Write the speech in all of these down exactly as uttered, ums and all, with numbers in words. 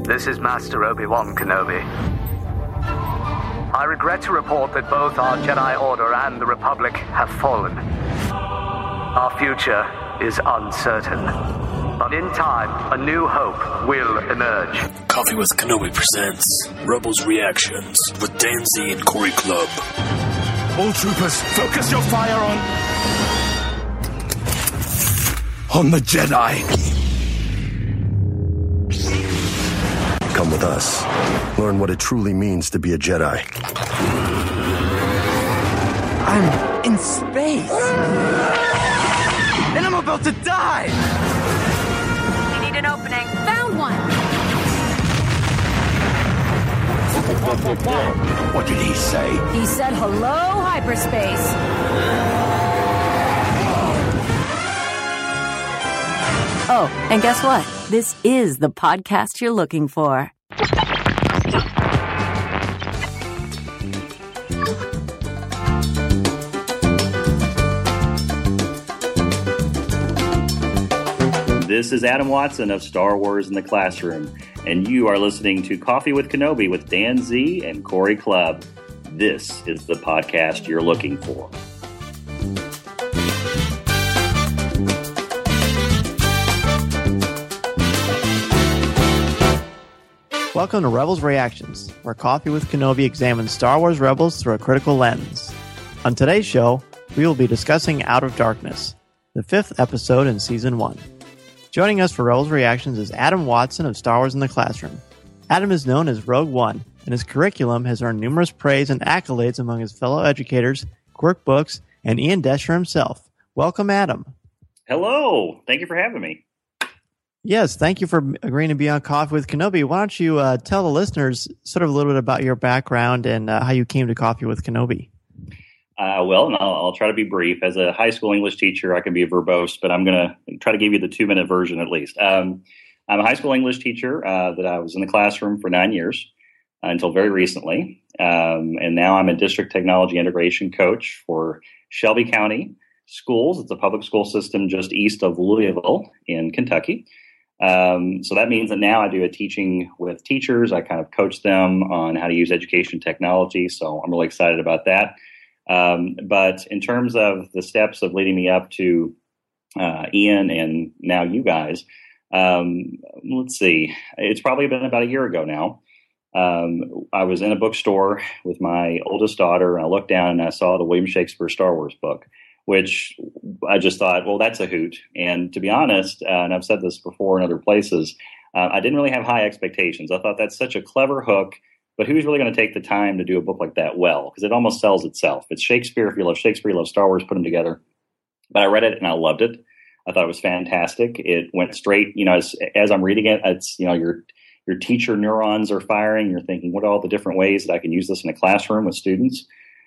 This is Master Obi-Wan Kenobi. I regret to report that both our Jedi Order and the Republic have fallen. Our future is uncertain. But in time, a new hope will emerge. Coffee with Kenobi presents Rebels Reactions with Dan Z and Corey Clubb. All troopers, focus your fire on... on the Jedi. Come with us. Learn what it truly means to be a Jedi. I'm in space. And I'm about to die. You need an opening. Found one. What did he say? He said hello, hyperspace. Oh, and guess what? This is the podcast you're looking for. This is Adam Watson of Star Wars in the Classroom, and you are listening to Coffee with Kenobi with Dan Z and Corey Clubb. This is the podcast you're looking for. Welcome to Rebels Reactions, where Coffee with Kenobi examines Star Wars Rebels through a critical lens. On today's show, we will be discussing Out of Darkness, the fifth episode in Season one. Joining us for Rebels Reactions is Adam Watson of Star Wars in the Classroom. Adam is known as Rogue One, and his curriculum has earned numerous praise and accolades among his fellow educators, Quirk Books, and Ian Desher himself. Welcome, Adam. Hello. Thank you for having me. Yes, thank you for agreeing to be on Coffee with Kenobi. Why don't you uh, tell the listeners sort of a little bit about your background and uh, how you came to Coffee with Kenobi? Uh, well, and I'll, I'll try to be brief. As a high school English teacher, I can be verbose, but I'm going to try to give you the two-minute version at least. Um, I'm a high school English teacher uh, that I was in the classroom for nine years uh, until very recently. Um, and now I'm a district technology integration coach for Shelby County Schools. It's a public school system just east of Louisville in Kentucky. Um, so that means that now I do a teaching with teachers. I kind of coach them on how to use education technology. So I'm really excited about that. Um, but in terms of the steps of leading me up to uh, Ian and now you guys, um, let's see, it's probably been about a year ago now. Um, I was in a bookstore with my oldest daughter, and I looked down and I saw the William Shakespeare Star Wars book, which I just thought, well, that's a hoot. And to be honest, uh, and I've said this before in other places, uh, I didn't really have high expectations. I thought that's such a clever hook. But who's really going to take the time to do a book like that well? Because it almost sells itself. It's Shakespeare. If you love Shakespeare, you love Star Wars, put them together. But I read it and I loved it. I thought it was fantastic. It went straight, you know, as, as I'm reading it, it's, you know, your your teacher neurons are firing. You're thinking, what are all the different ways that I can use this in a classroom with students?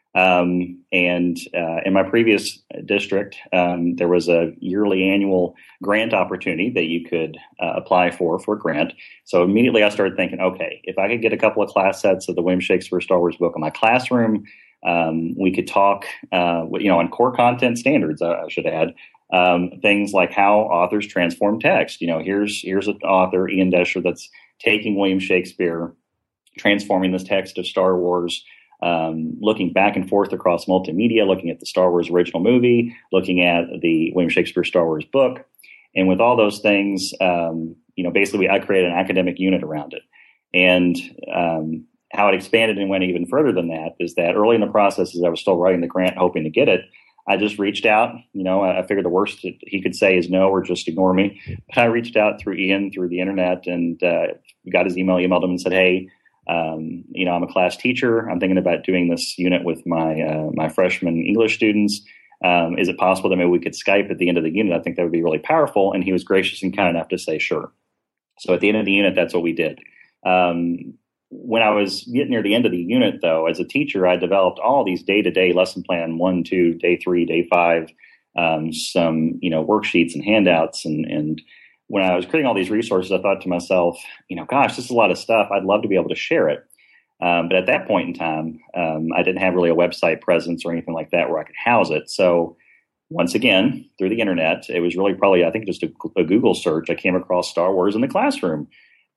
Um, and uh, in my previous district, um, there was a yearly annual grant opportunity that you could uh, apply for for a grant. So immediately I started thinking, okay, if I could get a couple of class sets of the William Shakespeare Star Wars book in my classroom, um, we could talk, uh, you know, on core content standards, I, I should add, um, things like how authors transform text. You know, here's here's an author, Ian Desher, that's taking William Shakespeare, transforming this text of Star Wars. Um, looking back and forth across multimedia, looking at the Star Wars original movie, looking at the William Shakespeare Star Wars book. And with all those things, um, you know, basically I created an academic unit around it. And um, how it expanded and went even further than that is that early in the process, as I was still writing the grant, hoping to get it, I just reached out. You know, I figured the worst that he could say is no or just ignore me. But I reached out through Ian, through the internet, and uh, got his email, emailed him and said, hey, Um, you know, I'm a class teacher. I'm thinking about doing this unit with my uh, my freshman English students. Um, is it possible that maybe we could Skype at the end of the unit? I think that would be really powerful. And he was gracious and kind enough to say, sure. So at the end of the unit, that's what we did. Um, when I was getting near the end of the unit, though, as a teacher, I developed all these day-to-day lesson plan, one, two, day three, day five, um, some, you know, worksheets and handouts. And, and when I was creating all these resources, I thought to myself, you know, gosh, this is a lot of stuff. I'd love to be able to share it. Um, but at that point in time, um, I didn't have really a website presence or anything like that where I could house it. So once again, through the internet, it was really probably, I think, just a, a Google search. I came across Star Wars in the Classroom.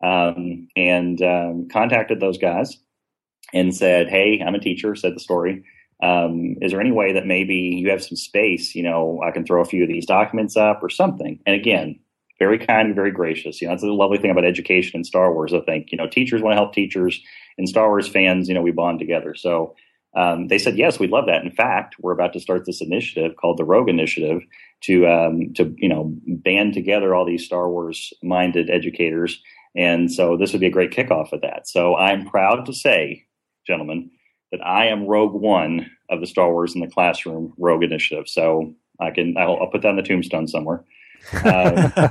um, and um, contacted those guys and said, "Hey, I'm a teacher." Said the story. Um, is there any way that maybe you have some space? You know, I can throw a few of these documents up or something. And again, very kind and very gracious. You know, that's the lovely thing about education in Star Wars. I think, you know, teachers want to help teachers, and Star Wars fans, you know, we bond together. So um, they said, yes, we'd love that. In fact, we're about to start this initiative called the Rogue Initiative to, um, to, you know, band together all these Star Wars minded educators. And so this would be a great kickoff of that. So I'm proud to say, gentlemen, that I am Rogue One of the Star Wars in the Classroom Rogue Initiative. So I can, I'll, I'll put that on the tombstone somewhere. uh,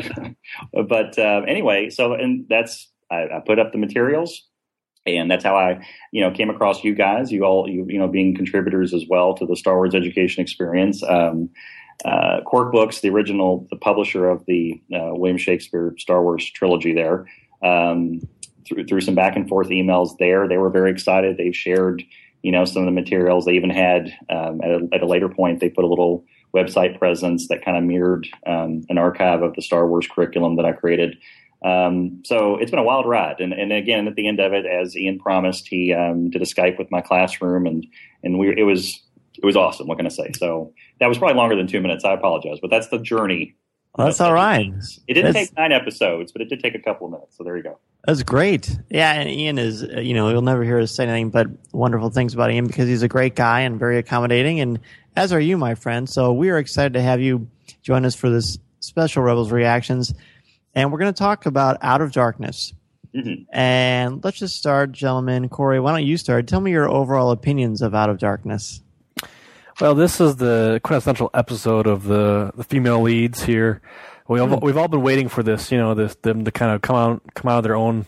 but uh, anyway, so and that's I, I put up the materials, and that's how I, you know, came across you guys. You all, you, you know, being contributors as well to the Star Wars education experience. Um, uh, Quirk Books, the original, the publisher of the uh, William Shakespeare Star Wars trilogy, there. Um, through through some back and forth emails there, they were very excited. They've shared, you know, some of the materials. They even had um, at a, at a later point, they put a little website presence that kind of mirrored um, an archive of the Star Wars curriculum that I created. Um, so it's been a wild ride. And, and again, at the end of it, as Ian promised, he um, did a Skype with my classroom, and and we it was it was awesome. What can I say? So that was probably longer than two minutes. I apologize, but that's the journey. Well, that's all right. It didn't that's, take nine episodes, but it did take a couple of minutes. So there you go. That's great. Yeah, and Ian is, uh, you know, you'll never hear us say anything but wonderful things about Ian because he's a great guy and very accommodating, and as are you, my friend. So we are excited to have you join us for this special Rebels Reactions, and we're going to talk about Out of Darkness. Mm-hmm. And let's just start, gentlemen. Corey, why don't you start? Tell me your overall opinions of Out of Darkness. Well, this is the quintessential episode of the, the female leads here. We all, we've all been waiting for this, you know, this them to kind of come out come out of their own,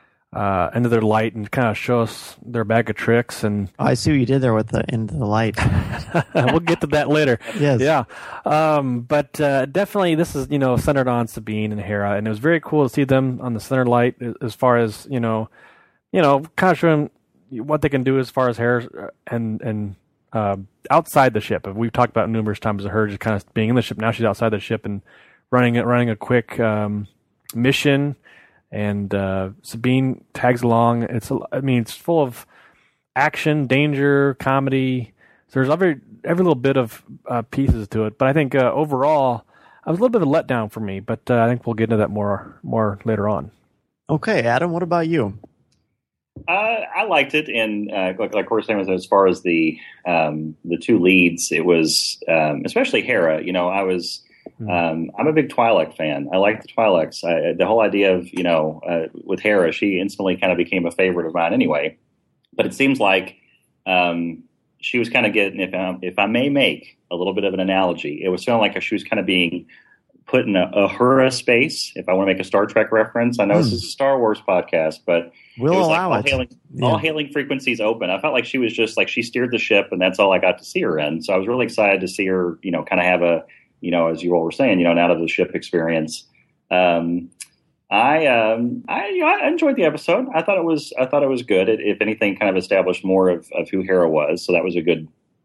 uh, into their light and kind of show us their bag of tricks. And oh, I see what you did there with the into the light. We'll get to that later. Yes. Yeah. Um, but uh, definitely, this is, you know, centered on Sabine and Hera, and it was very cool to see them on the center light as far as, you know, you know, kind of showing what they can do as far as Hera and and. Uh, outside the ship. We've talked about numerous times of her just kind of being in the ship. Now she's outside the ship and running it, running a quick um, mission. And uh, Sabine tags along. It's, a, I mean, it's full of action, danger, comedy. So there's every every little bit of uh, pieces to it. But I think uh, overall, it was a little bit of a letdown for me. But uh, I think we'll get into that more more later on. Okay, Adam, what about you? Uh, I liked it, and uh, like, like Corey was, as far as the um, the two leads, it was um, especially Hera. You know, I was um, I'm a big Twi'lek fan. I like the Twi'leks. I, the whole idea of, you know, uh, with Hera, she instantly kind of became a favorite of mine anyway. But it seems like um, she was kind of getting, if I, if I may make a little bit of an analogy, it was feeling like she was kind of being put in a, a Hera space. If I want to make a Star Trek reference, I know mm. this is a Star Wars podcast, but we'll it was allow like all it. Hailing, yeah. all hailing frequencies open. I felt like she was just like, she steered the ship, and that's all I got to see her in. So I was really excited to see her, you know, kind of have a, you know, as you all were saying, you know, an out of the ship experience. Um, I, um, I, you know, I enjoyed the episode. I thought it was, I thought it was good. It, if anything, kind of established more of, of who Hera was. So that was a good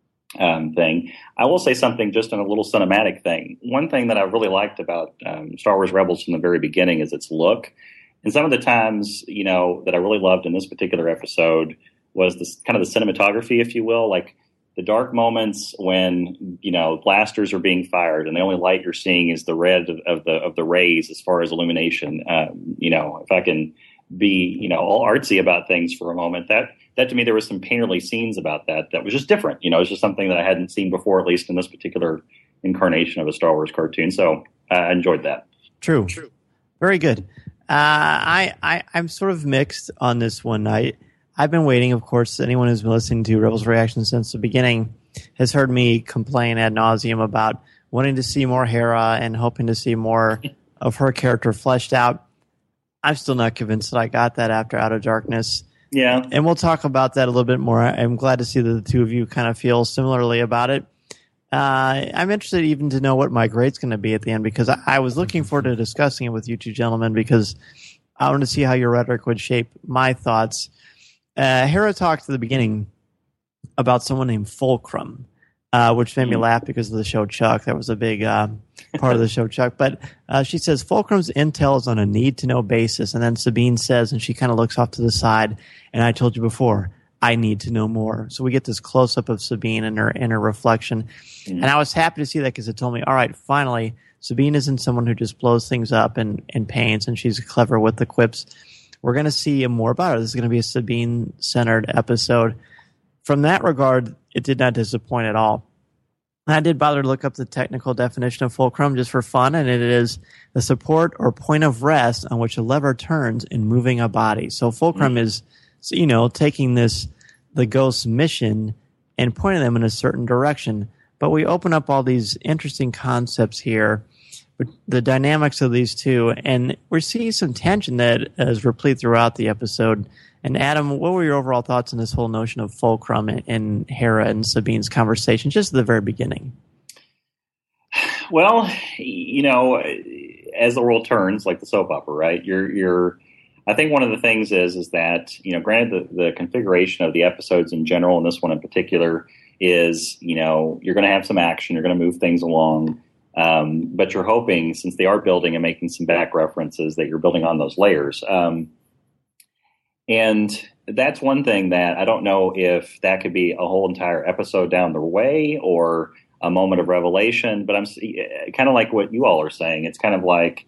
um, thing. I will say something just on a little cinematic thing. One thing that I really liked about um, Star Wars Rebels from the very beginning is its look. And some of the times, you know, that I really loved in this particular episode was this kind of the cinematography, if you will, like the dark moments when, you know, blasters are being fired and the only light you're seeing is the red of, of the of the rays as far as illumination. Um, you know, if I can be, you know, all artsy about things for a moment, that that to me, there was some painterly scenes about that that was just different. You know, it's just something that I hadn't seen before, at least in this particular incarnation of a Star Wars cartoon. So I enjoyed that. True. True. Very good. Uh, I, I, I'm sort of mixed on this one. I, I've been waiting, of course. Anyone who's been listening to Rebels Reaction since the beginning has heard me complain ad nauseum about wanting to see more Hera and hoping to see more of her character fleshed out. I'm still not convinced that I got that after Out of Darkness. Yeah. And we'll talk about that a little bit more. I'm glad to see that the two of you kind of feel similarly about it. Uh, I'm interested even to know what my grade's going to be at the end, because I, I was looking forward to discussing it with you two gentlemen, because I wanted to see how your rhetoric would shape my thoughts. Uh, Hera talked at the beginning about someone named Fulcrum, uh, which made me laugh because of the show Chuck. That was a big uh, part of the show, Chuck. But uh, she says Fulcrum's intel is on a need-to-know basis, and then Sabine says, and she kind of looks off to the side, and I told you before, I need to know more. So we get this close-up of Sabine and her inner reflection. Mm-hmm. And I was happy to see that because it told me, all right, finally, Sabine isn't someone who just blows things up and, and paints, and she's clever with the quips. We're going to see more about her. This is going to be a Sabine-centered episode. From that regard, it did not disappoint at all. I did bother to look up the technical definition of fulcrum just for fun, and it is the support or point of rest on which a lever turns in moving a body. So fulcrum mm-hmm. is, you know, taking this, the ghost's mission and pointing them in a certain direction. But we open up all these interesting concepts here, the dynamics of these two, and we're seeing some tension that is replete throughout the episode. And Adam, what were your overall thoughts on this whole notion of fulcrum and, and Hera and Sabine's conversation, just at the very beginning? Well, you know, as the world turns, like the soap opera, right? You're, you're. I think one of the things is, is that, you know, granted the, the configuration of the episodes in general, and this one in particular, is, you know, you're going to have some action, you're going to move things along, um, but you're hoping, since they are building and making some back references, that you're building on those layers. Um, And that's one thing that I don't know if that could be a whole entire episode down the way or a moment of revelation. But I'm kind of like what you all are saying. It's kind of like,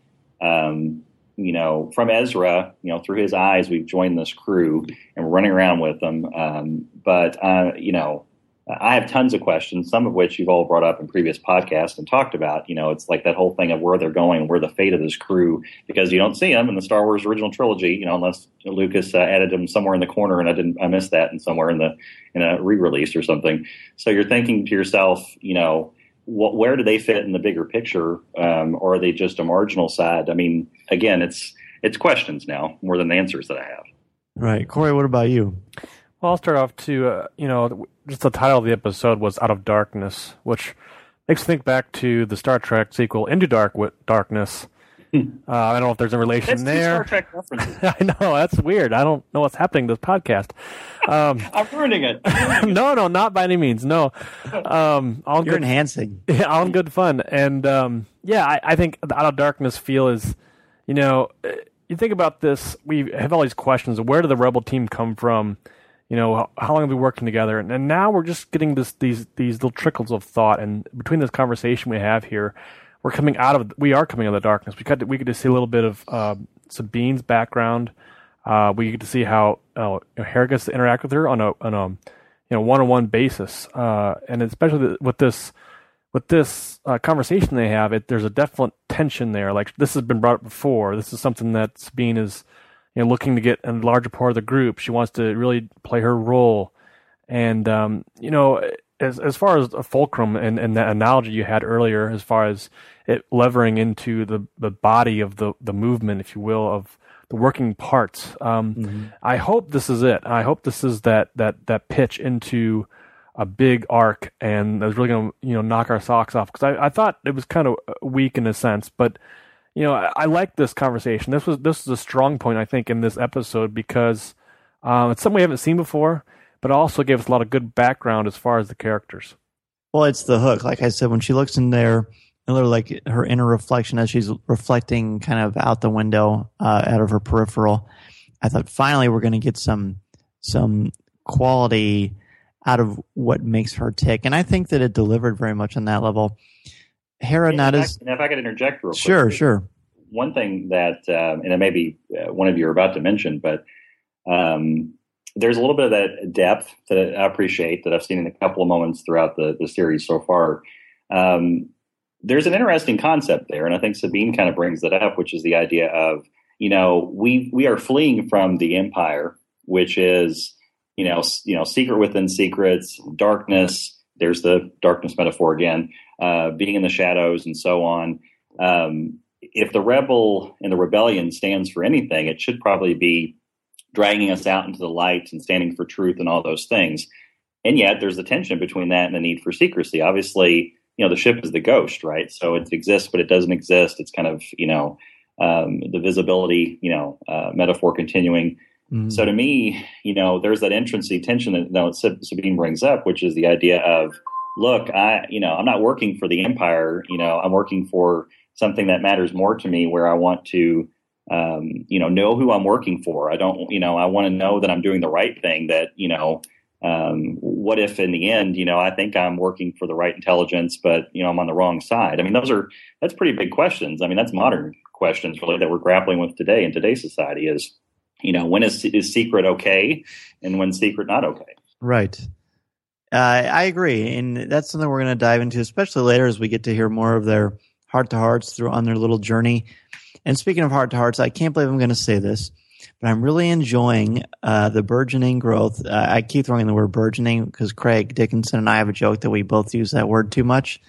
um, you know, from Ezra, you know, through his eyes, we've joined this crew and we're running around with them. Um, but, uh, you know, I have tons of questions, some of which you've all brought up in previous podcasts and talked about. You know, it's like that whole thing of where they're going, where the fate of this crew, because you don't see them in the Star Wars original trilogy, you know, unless Lucas uh, added them somewhere in the corner, and I didn't, I missed that, and somewhere in the in a re-release or something. So you're thinking to yourself, you know, what, where do they fit in the bigger picture, um, or are they just a marginal side? I mean, again, it's it's questions now more than the answers that I have. Right, Corey, what about you? Well, I'll start off to, uh, you know, just the title of the episode was Out of Darkness, which makes me think back to the Star Trek sequel, Into Dark Darkness. uh, I don't know if there's a relation that's there. Star Trek references. I know, that's weird. I don't know what's happening to this podcast. Um, I'm ruining it. I'm ruining no, no, not by any means. No. Um, all You're good, enhancing. Yeah, all in good fun. And, um, yeah, I, I think the Out of Darkness feel is, you know, you think about this, we have all these questions. Where did the Rebel team come from? You know, how, how long have we been working together? And, and now we're just getting this, these these little trickles of thought. And between this conversation we have here, we're coming out of we are coming out of the darkness. We got to, we get to see a little bit of uh, Sabine's background. Uh, we get to see how uh, Hera gets to interact with her on a on a you know one on one basis. Uh, and especially with this with this uh, conversation they have, it there's a definite tension there. Like, this has been brought up before. This is something that Sabine is, you know, looking to get a larger part of the group. She wants to really play her role. And, um, you know, as as far as a fulcrum and, and that analogy you had earlier, as far as it levering into the, the body of the, the movement, if you will, of the working parts, um, mm-hmm. I hope this is it. I hope this is that, that, that pitch into a big arc, and that's really going to, you know, knock our socks off. Because I, I thought it was kind of weak in a sense, but you know, I, I like this conversation. This was this is a strong point, I think, in this episode, because um, it's something we haven't seen before, but it also gave us a lot of good background as far as the characters. Well, it's the hook. Like I said, when she looks in there, like her inner reflection as she's reflecting kind of out the window, uh, out of her peripheral, I thought finally we're going to get some some quality out of what makes her tick. And I think that it delivered very much on that level. Hera, not as... And if I could interject real quick. Sure, sure. One thing that, um, and it may be uh, one of you are about to mention, but um, there's a little bit of that depth that I appreciate that I've seen in a couple of moments throughout the, the series so far. Um, there's an interesting concept there, and I think Sabine kind of brings that up, which is the idea of, you know, we we are fleeing from the Empire, which is, you know, you know, secret within secrets, darkness. There's the darkness metaphor again, uh, being in the shadows and so on. Um, if the rebel and the rebellion stands for anything, it should probably be dragging us out into the light and standing for truth and all those things. And yet there's a tension between that and the need for secrecy. Obviously, you know, the ship is the ghost, right? So it exists, but it doesn't exist. It's kind of, you know, um, the visibility, you know, uh, metaphor continuing. Mm-hmm. So to me, you know, there's that entrancy tension that you know, Sabine brings up, which is the idea of look, I, you know, I'm not working for the Empire. You know, I'm working for something that matters more to me, where I want to, um, you know, know who I'm working for. I don't, you know, I want to know that I'm doing the right thing. That, you know, um, what if in the end, you know, I think I'm working for the right intelligence, but, you know, I'm on the wrong side. I mean, those are, that's pretty big questions. I mean, that's modern questions really that we're grappling with today in today's society is, you know, when is, is secret okay and when secret not okay? Right. Uh, I agree. And that's something we're going to dive into, especially later as we get to hear more of their heart-to-hearts through on their little journey. And speaking of heart-to-hearts, I can't believe I'm going to say this, but I'm really enjoying uh, the burgeoning growth. Uh, I keep throwing in the word burgeoning because Craig Dickinson and I have a joke that we both use that word too much.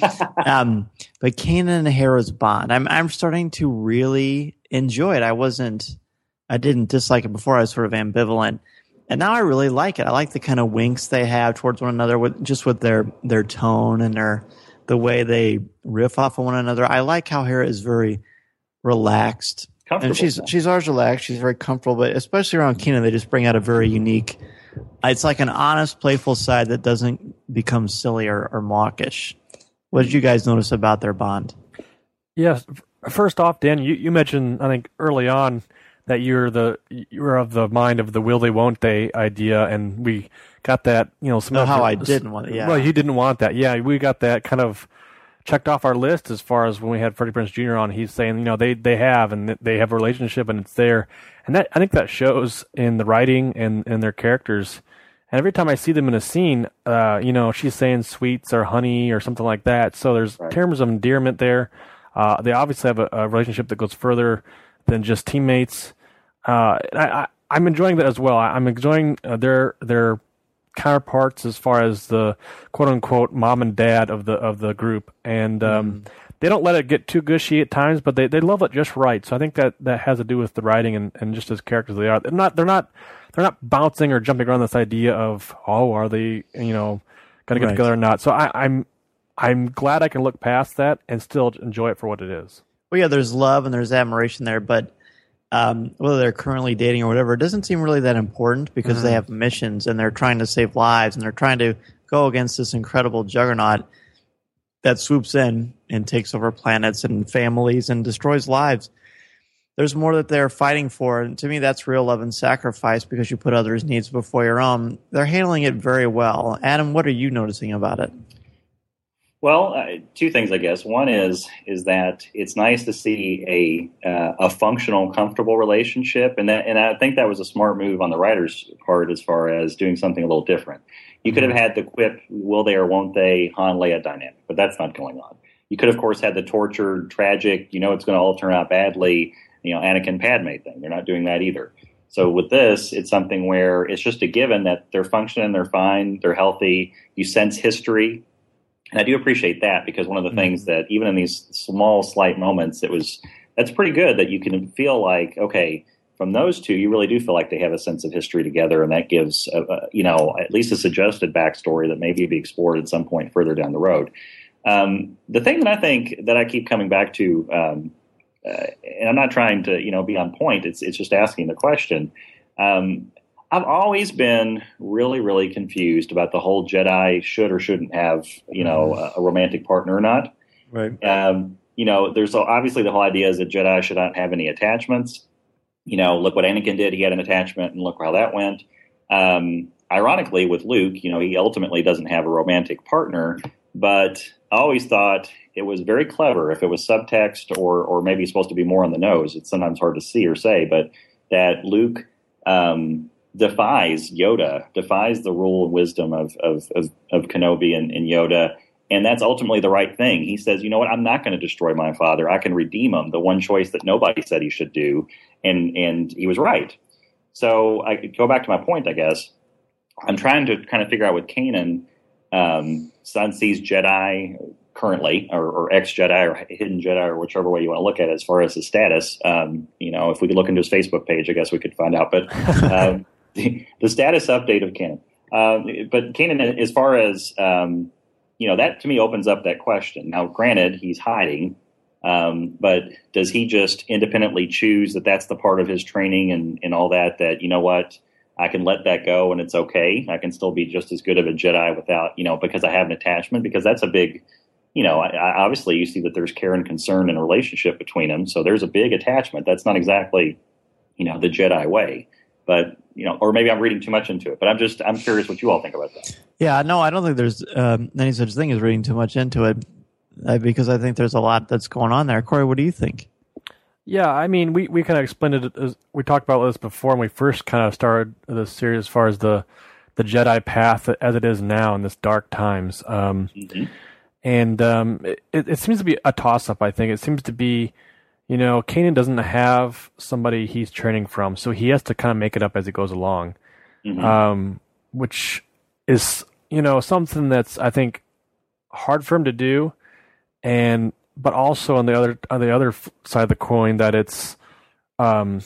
um, but Kanan and Hera's bond, I'm I'm starting to really enjoy it. I wasn't, I didn't dislike it before. I was sort of ambivalent. And now I really like it. I like the kind of winks they have towards one another, with just with their their tone and their the way they riff off of one another. I like how Hera is very relaxed, and she's she's always relaxed. She's very comfortable, but especially around Kanan, they just bring out a very unique. It's like an honest, playful side that doesn't become silly or, or mawkish. What did you guys notice about their bond? Yes, first off, Dan, you, you mentioned I think early on that you're the you're of the mind of the will they won't they idea, and we got that, you know, some no, of how your, I didn't want it. Yeah, well, you didn't want that. Yeah, we got that kind of checked off our list as far as when we had Freddie Prinze Junior on. He's saying, you know, they they have and they have a relationship and it's there, and that I think that shows in the writing and and their characters. And every time I see them in a scene, uh, you know, she's saying sweets or honey or something like that. So there's right. terms of endearment there. Uh, they obviously have a, a relationship that goes further than just teammates. Uh, I, I, I'm enjoying that as well. I, I'm enjoying uh, their their counterparts as far as the quote unquote mom and dad of the of the group, and um, mm. they don't let it get too gushy at times, but they, they love it just right. So I think that, that has to do with the writing and, and just as characters they are. They're not they're not they're not bouncing or jumping around this idea of, oh, are they, you know, going to get right. together or not. So I, I'm I'm glad I can look past that and still enjoy it for what it is. Well, yeah, there's love and there's admiration there, but um, whether they're currently dating or whatever, it doesn't seem really that important because mm-hmm. they have missions and they're trying to save lives and they're trying to go against this incredible juggernaut that swoops in and takes over planets and families and destroys lives. There's more that they're fighting for, and to me that's real love and sacrifice because you put others' needs before your own. They're handling it very well. Adam, what are you noticing about it? Well, uh, two things, I guess. One is is that it's nice to see a uh, a functional, comfortable relationship, and that, and I think that was a smart move on the writer's part as far as doing something a little different. You could have had the quip, will they or won't they, Han Leia dynamic, but that's not going on. You could, of course, had the tortured, tragic, you know it's going to all turn out badly, you know, Anakin Padme thing. They're not doing that either. So with this, it's something where it's just a given that they're functioning, they're fine, they're healthy. You sense history. And I do appreciate that because one of the mm-hmm. things that even in these small, slight moments, it was that's pretty good that you can feel like, okay, from those two, you really do feel like they have a sense of history together, and that gives, a, a, you know, at least a suggested backstory that maybe be explored at some point further down the road. Um, the thing that I think that I keep coming back to, um, uh, and I'm not trying to, you know, be on point. It's it's just asking the question. Um, I've always been really, really confused about the whole Jedi should or shouldn't have, you know, a, a romantic partner or not. Right. Um, you know, there's obviously the whole idea is that Jedi should not have any attachments. You know, look what Anakin did. He had an attachment, and look how that went. Um, ironically, with Luke, you know, he ultimately doesn't have a romantic partner. But I always thought it was very clever if it was subtext or or maybe supposed to be more on the nose. It's sometimes hard to see or say, but that Luke um, defies Yoda, defies the rule and wisdom of of, of, of Kenobi and, and Yoda. And that's ultimately the right thing. He says, you know what, I'm not going to destroy my father. I can redeem him, the one choice that nobody said he should do. And and he was right. So I go back to my point, I guess. I'm trying to kind of figure out with Kanan, um, son sees Jedi currently, or, or ex-Jedi, or hidden Jedi, or whichever way you want to look at it as far as his status. Um, you know, if we could look into his Facebook page, I guess we could find out. But um, the, the status update of Kanan. Uh, but Kanan, as far as... Um, You know, that to me opens up that question. Now, granted, he's hiding, um, but does he just independently choose that that's the part of his training and, and all that, that, you know what, I can let that go and it's okay. I can still be just as good of a Jedi without, you know, because I have an attachment, because that's a big, you know, I, I obviously you see that there's care and concern and a relationship between them. So there's a big attachment. That's not exactly, you know, the Jedi way, but, you know, or maybe I'm reading too much into it, but I'm just, I'm curious what you all think about that. Yeah, no, I don't think there's um, any such thing as reading too much into it uh, because I think there's a lot that's going on there. Corey, what do you think? Yeah, I mean, we, we kind of explained it, as, we talked about this before when we first kind of started this series as far as the, the Jedi path as it is now in this dark times. Um, mm-hmm. And um, it, it seems to be a toss-up, I think. It seems to be, you know, Kanan doesn't have somebody he's training from, so he has to kind of make it up as he goes along, mm-hmm. um, which is, you know, something that's, I think, hard for him to do, and but also on the other on the other side of the coin that it's um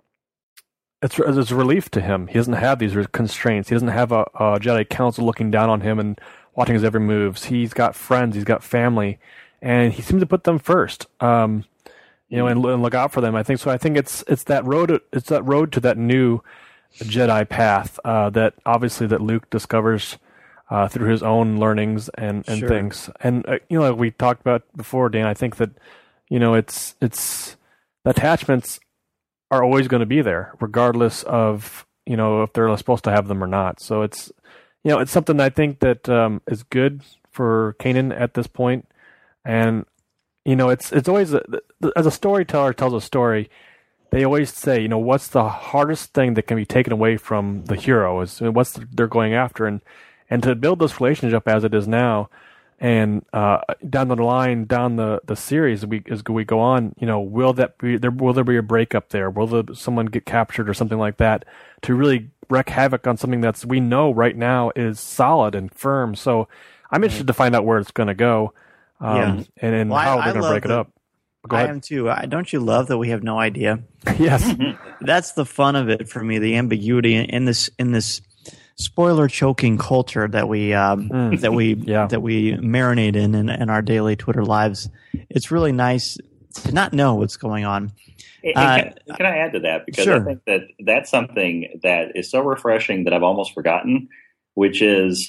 it's it's a relief to him. He doesn't have these constraints. He doesn't have a, a Jedi Council looking down on him and watching his every moves. He's got friends. He's got family, and he seems to put them first. Um, you know, and, and look out for them. I think so. I think it's it's that road. It's that road to that new Jedi path uh, that obviously that Luke discovers Uh, through his own learnings and, and sure. things. And, uh, you know, like we talked about before, Dan, I think that, you know, it's, it's, the attachments are always going to be there, regardless of, you know, if they're supposed to have them or not. So it's, you know, it's something I think that um, is good for Kanan at this point. And, you know, it's, it's always, a, as a storyteller tells a story, they always say, you know, what's the hardest thing that can be taken away from the hero is what's the, they're going after. And, And to build this relationship as it is now, and uh, down the line, down the, the series, we as we go on, you know, will that be there? Will there be a breakup there? Will there, someone get captured or something like that to really wreak havoc on something that's we know right now is solid and firm? So I'm interested to find out where it's going to go, um, yeah. and, and well, how I, they're going to break it up. Go ahead. I am too. I, don't you love that we have no idea? Yes, that's the fun of it for me. The ambiguity in this in this. spoiler choking culture that we um, mm. that we yeah. that we marinate in, in in our daily Twitter lives. It's really nice to not know what's going on. And, and uh, can, can I add to that? Because sure. I think that that's something that is so refreshing that I've almost forgotten, which is,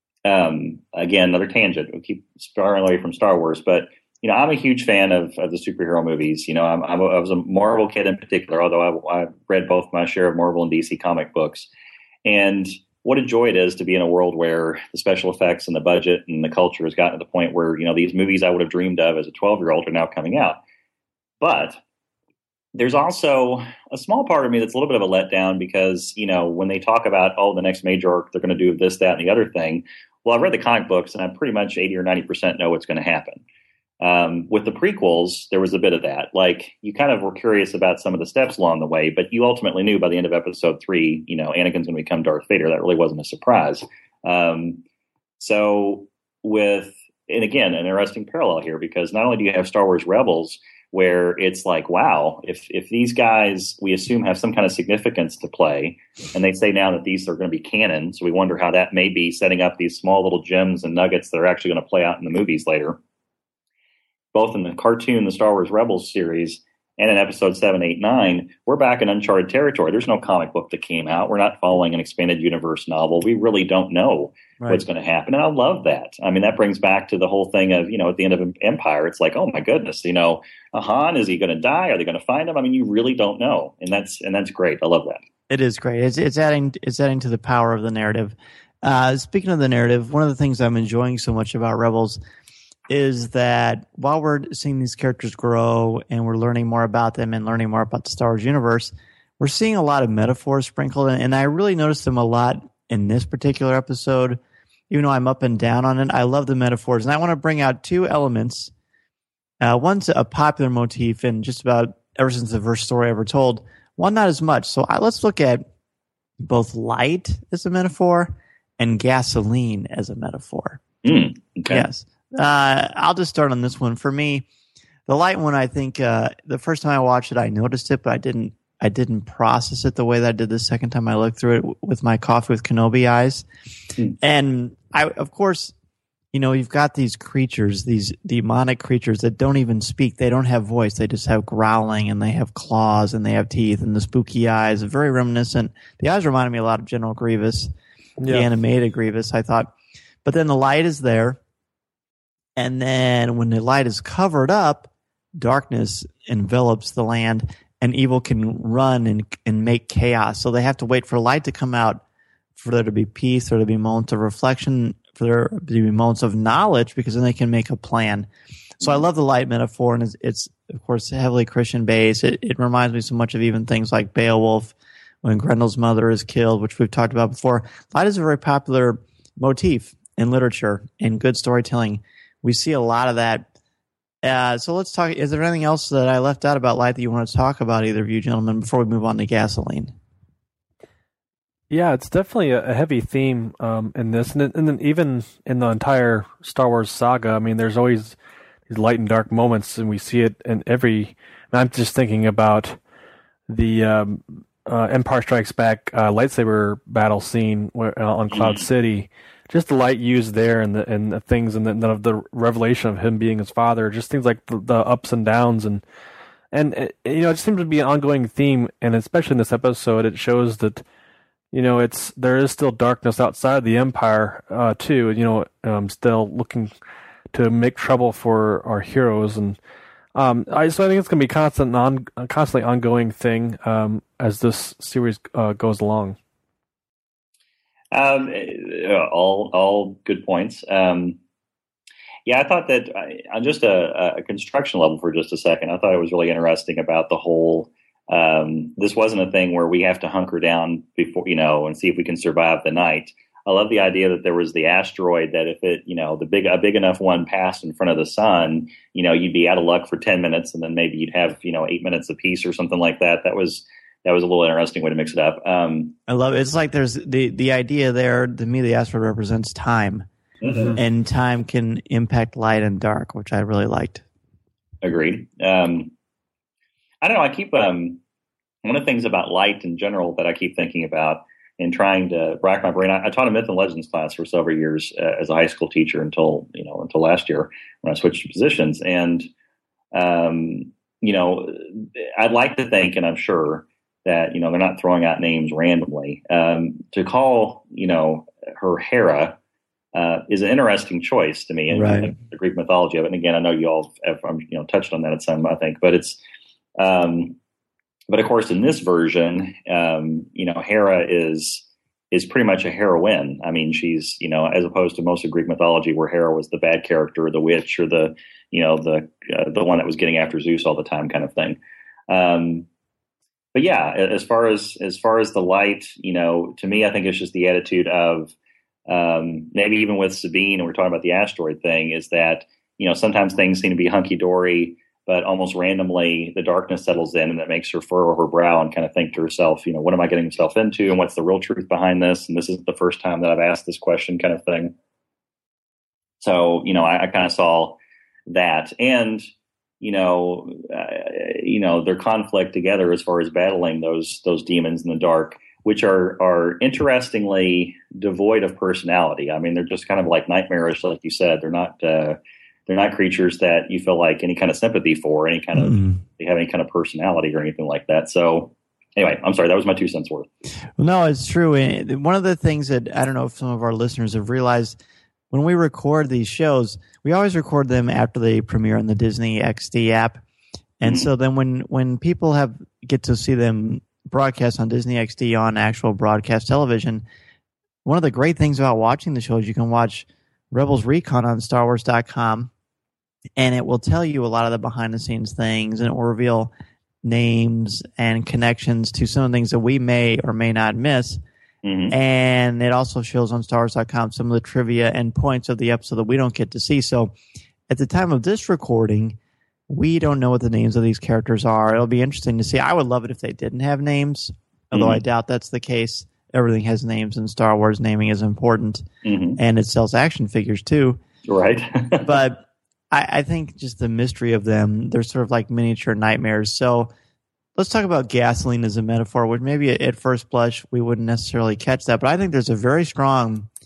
um, again, another tangent. We keep sparring away from Star Wars, but you know, I'm a huge fan of, of the superhero movies. You know, I'm, I'm a, I was a Marvel kid in particular, although I, I've read both my share of Marvel and D C comic books. And what a joy it is to be in a world where the special effects and the budget and the culture has gotten to the point where, you know, these movies I would have dreamed of as a twelve-year-old are now coming out. But there's also a small part of me that's a little bit of a letdown because, you know, when they talk about, oh, the next major arc, they're going to do this, that, and the other thing. Well, I've read the comic books and I pretty much eighty or ninety percent know what's going to happen. Um, with the prequels, there was a bit of that. Like, you kind of were curious about some of the steps along the way, but you ultimately knew by the end of episode three, you know, Anakin's going to become Darth Vader. That really wasn't a surprise. Um, so with, and again, an interesting parallel here, because not only do you have Star Wars Rebels, where it's like, wow, if, if these guys, we assume, have some kind of significance to play, and they say now that these are going to be canon, so we wonder how that may be setting up these small little gems and nuggets that are actually going to play out in the movies later. Both in the cartoon, the Star Wars Rebels series, and in episode seven, eight, nine, we're back in uncharted territory. There's no comic book that came out. We're not following an expanded universe novel. We really don't know right. what's going to happen. And I love that. I mean, that brings back to the whole thing of, you know, at the end of Empire, it's like, oh my goodness, you know, Han, is he going to die? Are they going to find him? I mean, you really don't know. And that's, and that's great. I love that. It is great. It's, it's adding, it's adding to the power of the narrative. Uh, speaking of the narrative, one of the things I'm enjoying so much about Rebels is that while we're seeing these characters grow and we're learning more about them and learning more about the Star Wars universe, we're seeing a lot of metaphors sprinkled in, and I really noticed them a lot in this particular episode. Even though I'm up and down on it, I love the metaphors, and I want to bring out two elements. Uh, one's a popular motif in just about ever since the first story ever told. One, not as much. So I, let's look at both light as a metaphor and gasoline as a metaphor. Mm, okay. Yes. Uh, I'll just start on this one. For me, the light one, I think uh, the first time I watched it, I noticed it, but I didn't. I didn't process it the way that I did the second time I looked through it w- with my Coffee with Kenobi eyes. Mm. And I, of course, you know, you've got these creatures, these demonic creatures that don't even speak. They don't have voice. They just have growling, and they have claws, and they have teeth, and the spooky eyes. Very reminiscent. The eyes reminded me a lot of General Grievous, yeah. the animated Grievous, I thought. But then the light is there, and then when the light is covered up, darkness envelops the land, and evil can run and and make chaos. So they have to wait for light to come out for there to be peace, for there to be moments of reflection, for there to be moments of knowledge, because then they can make a plan. So I love the light metaphor, and it's, it's of course, heavily Christian-based. It, it reminds me so much of even things like Beowulf, when Grendel's mother is killed, which we've talked about before. Light is a very popular motif in literature and good storytelling. We see a lot of that. Uh, so let's talk. Is there anything else that I left out about light that you want to talk about, either of you gentlemen, before we move on to gasoline? Yeah, it's definitely a, a heavy theme um, in this, and, and then even in the entire Star Wars saga. I mean, there's always these light and dark moments, and we see it in every. And I'm just thinking about the um, uh, Empire Strikes Back uh, lightsaber battle scene where, uh, on Cloud mm-hmm. City. Just the light used there, and the and the things, and the, and the revelation of him being his father. Just things like the, the ups and downs, and and it, you know, it seems to be an ongoing theme, and especially in this episode, it shows that. You know, it's there is still darkness outside the Empire uh, too. You know, um, still looking to make trouble for our heroes, and um, I so I think it's going to be constant, on constantly ongoing thing um, as this series uh, goes along. Um, all all good points. Um, yeah, I thought that I, on just a, a construction level for just a second, I thought it was really interesting about the whole. Um, this wasn't a thing where we have to hunker down before, you know, and see if we can survive the night. I love the idea that there was the asteroid that if it, you know, the big, a big enough one passed in front of the sun, you know, you'd be out of luck for ten minutes, and then maybe you'd have, you know, eight minutes apiece or something like that. That was, that was a little interesting way to mix it up. Um, I love it. It's like there's the, the idea there, to me, the asteroid represents time, mm-hmm. and time can impact light and dark, which I really liked. Agreed. Um, I don't know. I keep um, one of the things about light in general that I keep thinking about and trying to rack my brain. I, I taught a myth and legends class for several years uh, as a high school teacher until you know until last year when I switched positions. And um, you know, I'd like to think, and I'm sure that you know they're not throwing out names randomly. Um, to call you know her Hera uh, is an interesting choice to me, and right. the Greek mythology of it. And again, I know you all have you know touched on that at some, I think, but it's. Um, but of course, in this version, um, you know, Hera is is pretty much a heroine. I mean, she's you know, as opposed to most of Greek mythology, where Hera was the bad character, or the witch, or the you know the uh, the one that was getting after Zeus all the time, kind of thing. Um, but yeah, as far as as far as the light, you know, to me, I think it's just the attitude of um, maybe even with Sabine, and we're talking about the asteroid thing, is that you know sometimes things seem to be hunky dory. But almost randomly, the darkness settles in, and that makes her furrow her brow and kind of think to herself, you know, what am I getting myself into, and what's the real truth behind this? And this isn't the first time that I've asked this question, kind of thing. So, you know, I, I kind of saw that, and you know, uh, you know, their conflict together as far as battling those those demons in the dark, which are are interestingly devoid of personality. I mean, they're just kind of like nightmarish, like you said. They're not. Uh, They're not creatures that you feel like any kind of sympathy for, any kind of mm. they have any kind of personality or anything like that. So, anyway, I'm sorry, that was my two cents worth. Well, no, it's true. And one of the things that I don't know if some of our listeners have realized when we record these shows, we always record them after they premiere on the Disney X D app, and mm. so then when when people have get to see them broadcast on Disney X D on actual broadcast television, one of the great things about watching the show is you can watch Rebels Recon on Star Wars dot com. And it will tell you a lot of the behind-the-scenes things, and it will reveal names and connections to some of the things that we may or may not miss. Mm-hmm. And it also shows on Star Wars dot com some of the trivia and points of the episode that we don't get to see. So at the time of this recording, we don't know what the names of these characters are. It'll be interesting to see. I would love it if they didn't have names, although mm-hmm. I doubt that's the case. Everything has names in Star Wars. Naming is important. Mm-hmm. And it sells action figures, too. Right. But I, I think just the mystery of them, they're sort of like miniature nightmares. So let's talk about gasoline as a metaphor, which maybe at first blush we wouldn't necessarily catch that. But I think there's a very strong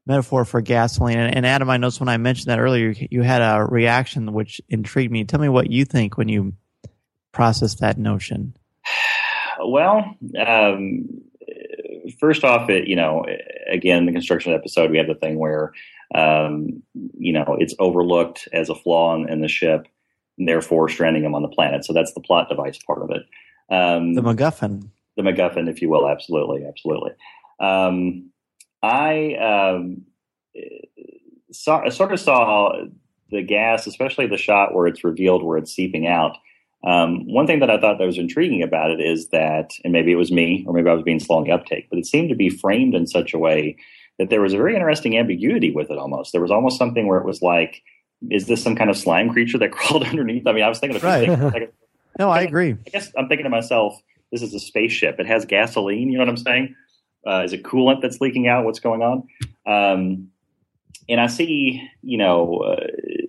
metaphor for gasoline. And, and Adam, I noticed when I mentioned that earlier, you had a reaction which intrigued me. Tell me what you think when you process that notion. Well, um, first off, it, you know, again, in the construction episode, we have the thing where, um, you know, it's overlooked as a flaw in, in the ship, and therefore stranding them on the planet. So that's the plot device part of it. Um, the MacGuffin. The MacGuffin, if you will. Absolutely. Absolutely. Um, I um, saw, sort of saw the gas, especially the shot where it's revealed where it's seeping out. Um, one thing that I thought that was intriguing about it is that, and maybe it was me, or maybe I was being slow on the uptake, but it seemed to be framed in such a way that there was a very interesting ambiguity with it almost. There was almost something where it was like, is this some kind of slime creature that crawled underneath? I mean, I was thinking of right. things. Like, no, I agree. I guess I'm thinking to myself, this is a spaceship. It has gasoline. You know what I'm saying? Uh, is it coolant that's leaking out? What's going on? Um, and I see, you know, uh,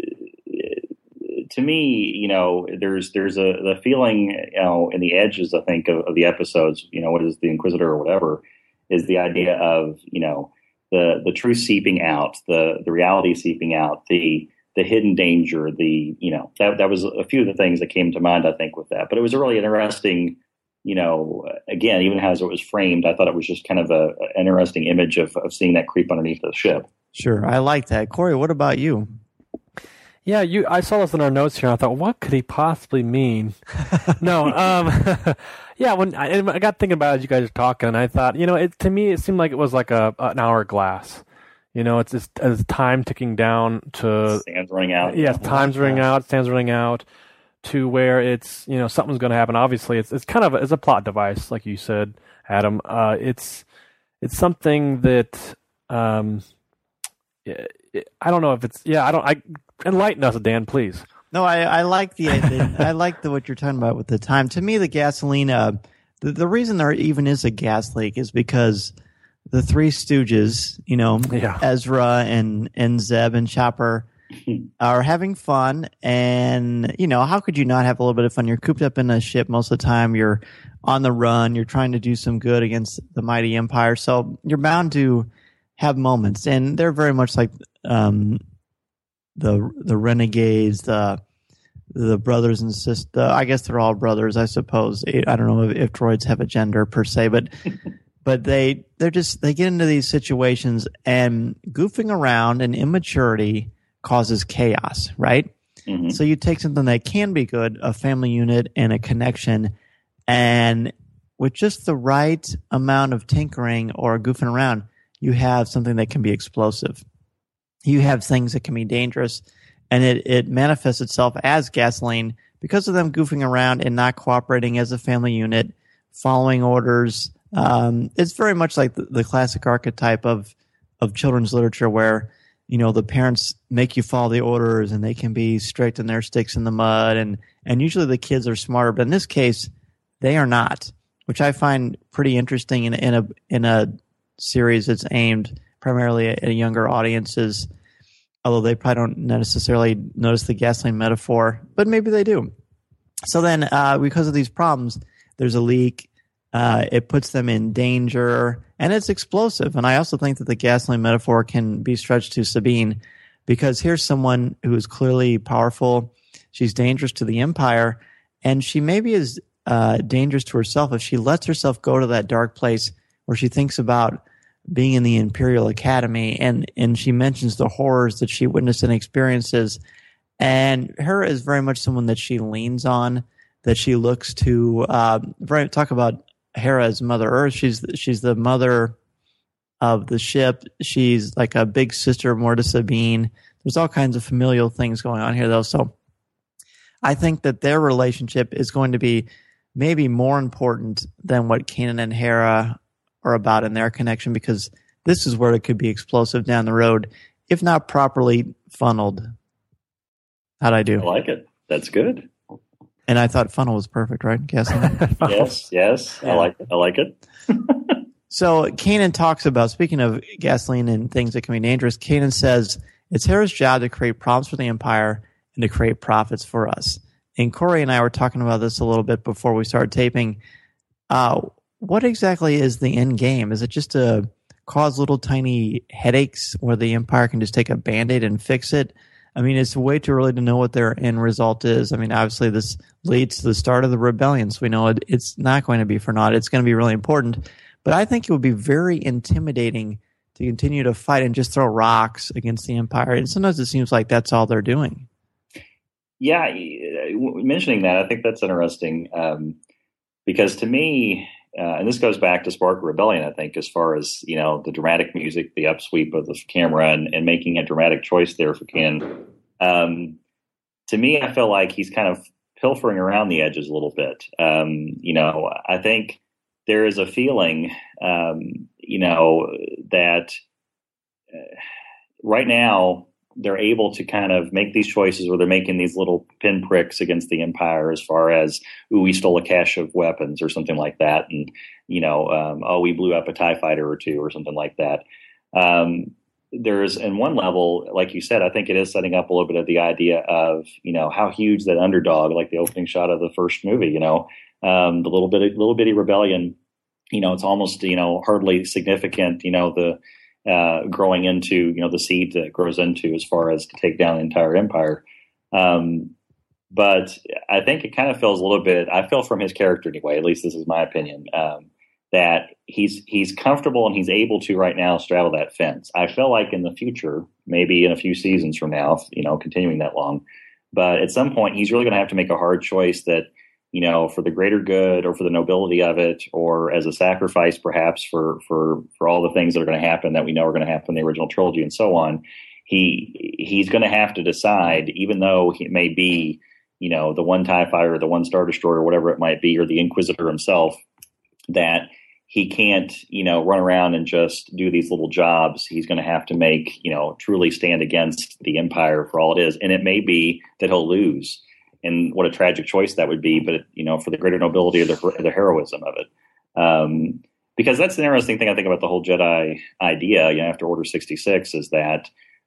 to me, you know, there's there's a the feeling, you know, in the edges, I think, of, of the episodes, you know, what is the Inquisitor or whatever, is the idea of, you know, the the truth seeping out, the the reality seeping out, the the hidden danger, the, you know, that that was a few of the things that came to mind, I think, with that. But it was a really interesting, you know, again, even as it was framed, I thought it was just kind of a, an interesting image of, of seeing that creep underneath the ship. Sure. I like that. Corey, what about you? Yeah, you. I saw this in our notes here. And I thought, what could he possibly mean? no, um, yeah. When I, I got thinking about it as you guys were talking, and I thought, you know, it to me it seemed like it was like a an hourglass. You know, it's just as time ticking down to stands running out. Yes, yeah, time's running out, stands running out to where it's, you know, something's going to happen. Obviously, it's it's kind of a, it's a plot device, like you said, Adam. Uh, it's it's something that um, it, it, I don't know if it's yeah. I don't. I enlighten us, Dan, please. No, I, I like the, the I like the what you're talking about with the time. To me, the gasoline. Uh, the the reason there even is a gas leak is because the Three Stooges, you know, yeah. Ezra and and Zeb and Chopper, are having fun, and you know, how could you not have a little bit of fun? You're cooped up in a ship most of the time. You're on the run. You're trying to do some good against the mighty Empire, so you're bound to have moments, and they're very much like um, the the renegades, the the brothers and sisters. I guess they're all brothers, I suppose. I don't know if, if droids have a gender per se, but. But they, they're just, they get into these situations, and goofing around and immaturity causes chaos, right? Mm-hmm. So you take something that can be good, a family unit and a connection, and with just the right amount of tinkering or goofing around, you have something that can be explosive. You have things that can be dangerous, and it, it manifests itself as gasoline because of them goofing around and not cooperating as a family unit, following orders. Um, it's very much like the, the classic archetype of, of children's literature where, you know, the parents make you follow the orders and they can be strict and their sticks in the mud. And, and usually the kids are smarter, but in this case, they are not, which I find pretty interesting in, in a, in a series that's aimed primarily at, at younger audiences, although they probably don't necessarily notice the gasoline metaphor, but maybe they do. So then, uh, because of these problems, there's a leak. Uh, it puts them in danger, and it's explosive. And I also think that the gasoline metaphor can be stretched to Sabine, because here's someone who is clearly powerful. She's dangerous to the Empire, and she maybe is uh, dangerous to herself if she lets herself go to that dark place where she thinks about being in the Imperial Academy, and, and she mentions the horrors that she witnessed and experiences. And Hera is very much someone that she leans on, that she looks to. Uh, very, talk about Hera as Mother Earth. She's she's the mother of the ship. She's like a big sister more to Sabine. There's all kinds of familial things going on here, though. So I think that their relationship is going to be maybe more important than what Kanan and Hera are about in their connection, because this is where it could be explosive down the road, if not properly funneled. How'd I do? I like it. That's good. And I thought funnel was perfect, right? Gasoline. yes, yes. Yeah. I like it. I like it. So Kanan talks about, speaking of gasoline and things that can be dangerous, Kanan says, it's Hera's job to create problems for the Empire and to create profits for us. And Corey and I were talking about this a little bit before we started taping. Uh, what exactly is the end game? Is it just to cause little tiny headaches where the Empire can just take a Band-Aid and fix it. I mean, it's way too early to know what their end result is. I mean, obviously this leads to the start of the rebellion, so we know it, it's not going to be for naught. It's going to be really important. But I think it would be very intimidating to continue to fight and just throw rocks against the Empire. And sometimes it seems like that's all they're doing. Yeah, mentioning that, I think that's interesting um, because to me, uh, and this goes back to Spark Rebellion, I think, as far as, you know, the dramatic music, the upsweep of the camera, and, and making a dramatic choice there for Kanan. Um, to me, I feel like he's kind of pilfering around the edges a little bit. Um, you know, I think there is a feeling, um, you know, that uh, right now they're able to kind of make these choices where they're making these little pinpricks against the Empire as far as, ooh, we stole a cache of weapons or something like that. And, you know, um, oh, we blew up a TIE fighter or two or something like that. Um, there's, in one level, like you said, I think it is setting up a little bit of the idea of, you know, how huge that underdog, like the opening shot of the first movie, you know, um, the little bit, little bitty rebellion, you know, it's almost, you know, hardly significant, you know, the, Uh, growing into, you know, the seed that grows into as far as to take down the entire empire. Um, but I think it kind of feels a little bit, I feel from his character anyway, at least this is my opinion, um, that he's, he's comfortable and he's able to right now straddle that fence. I feel like in the future, maybe in a few seasons from now, you know, continuing that long, but at some point he's really going to have to make a hard choice that, you know, for the greater good or for the nobility of it, or as a sacrifice perhaps for for for all the things that are going to happen that we know are going to happen in the original trilogy and so on, he he's going to have to decide, even though he may be, you know, the one TIE fighter, or the one Star Destroyer, or whatever it might be, or the Inquisitor himself, that he can't, you know, run around and just do these little jobs. He's going to have to make, you know, truly stand against the Empire for all it is. And it may be that he'll lose. And what a tragic choice that would be, but, you know, for the greater nobility of the, the heroism of it. Um, because that's an interesting thing I think about the whole Jedi idea, you know, after Order sixty-six, is that,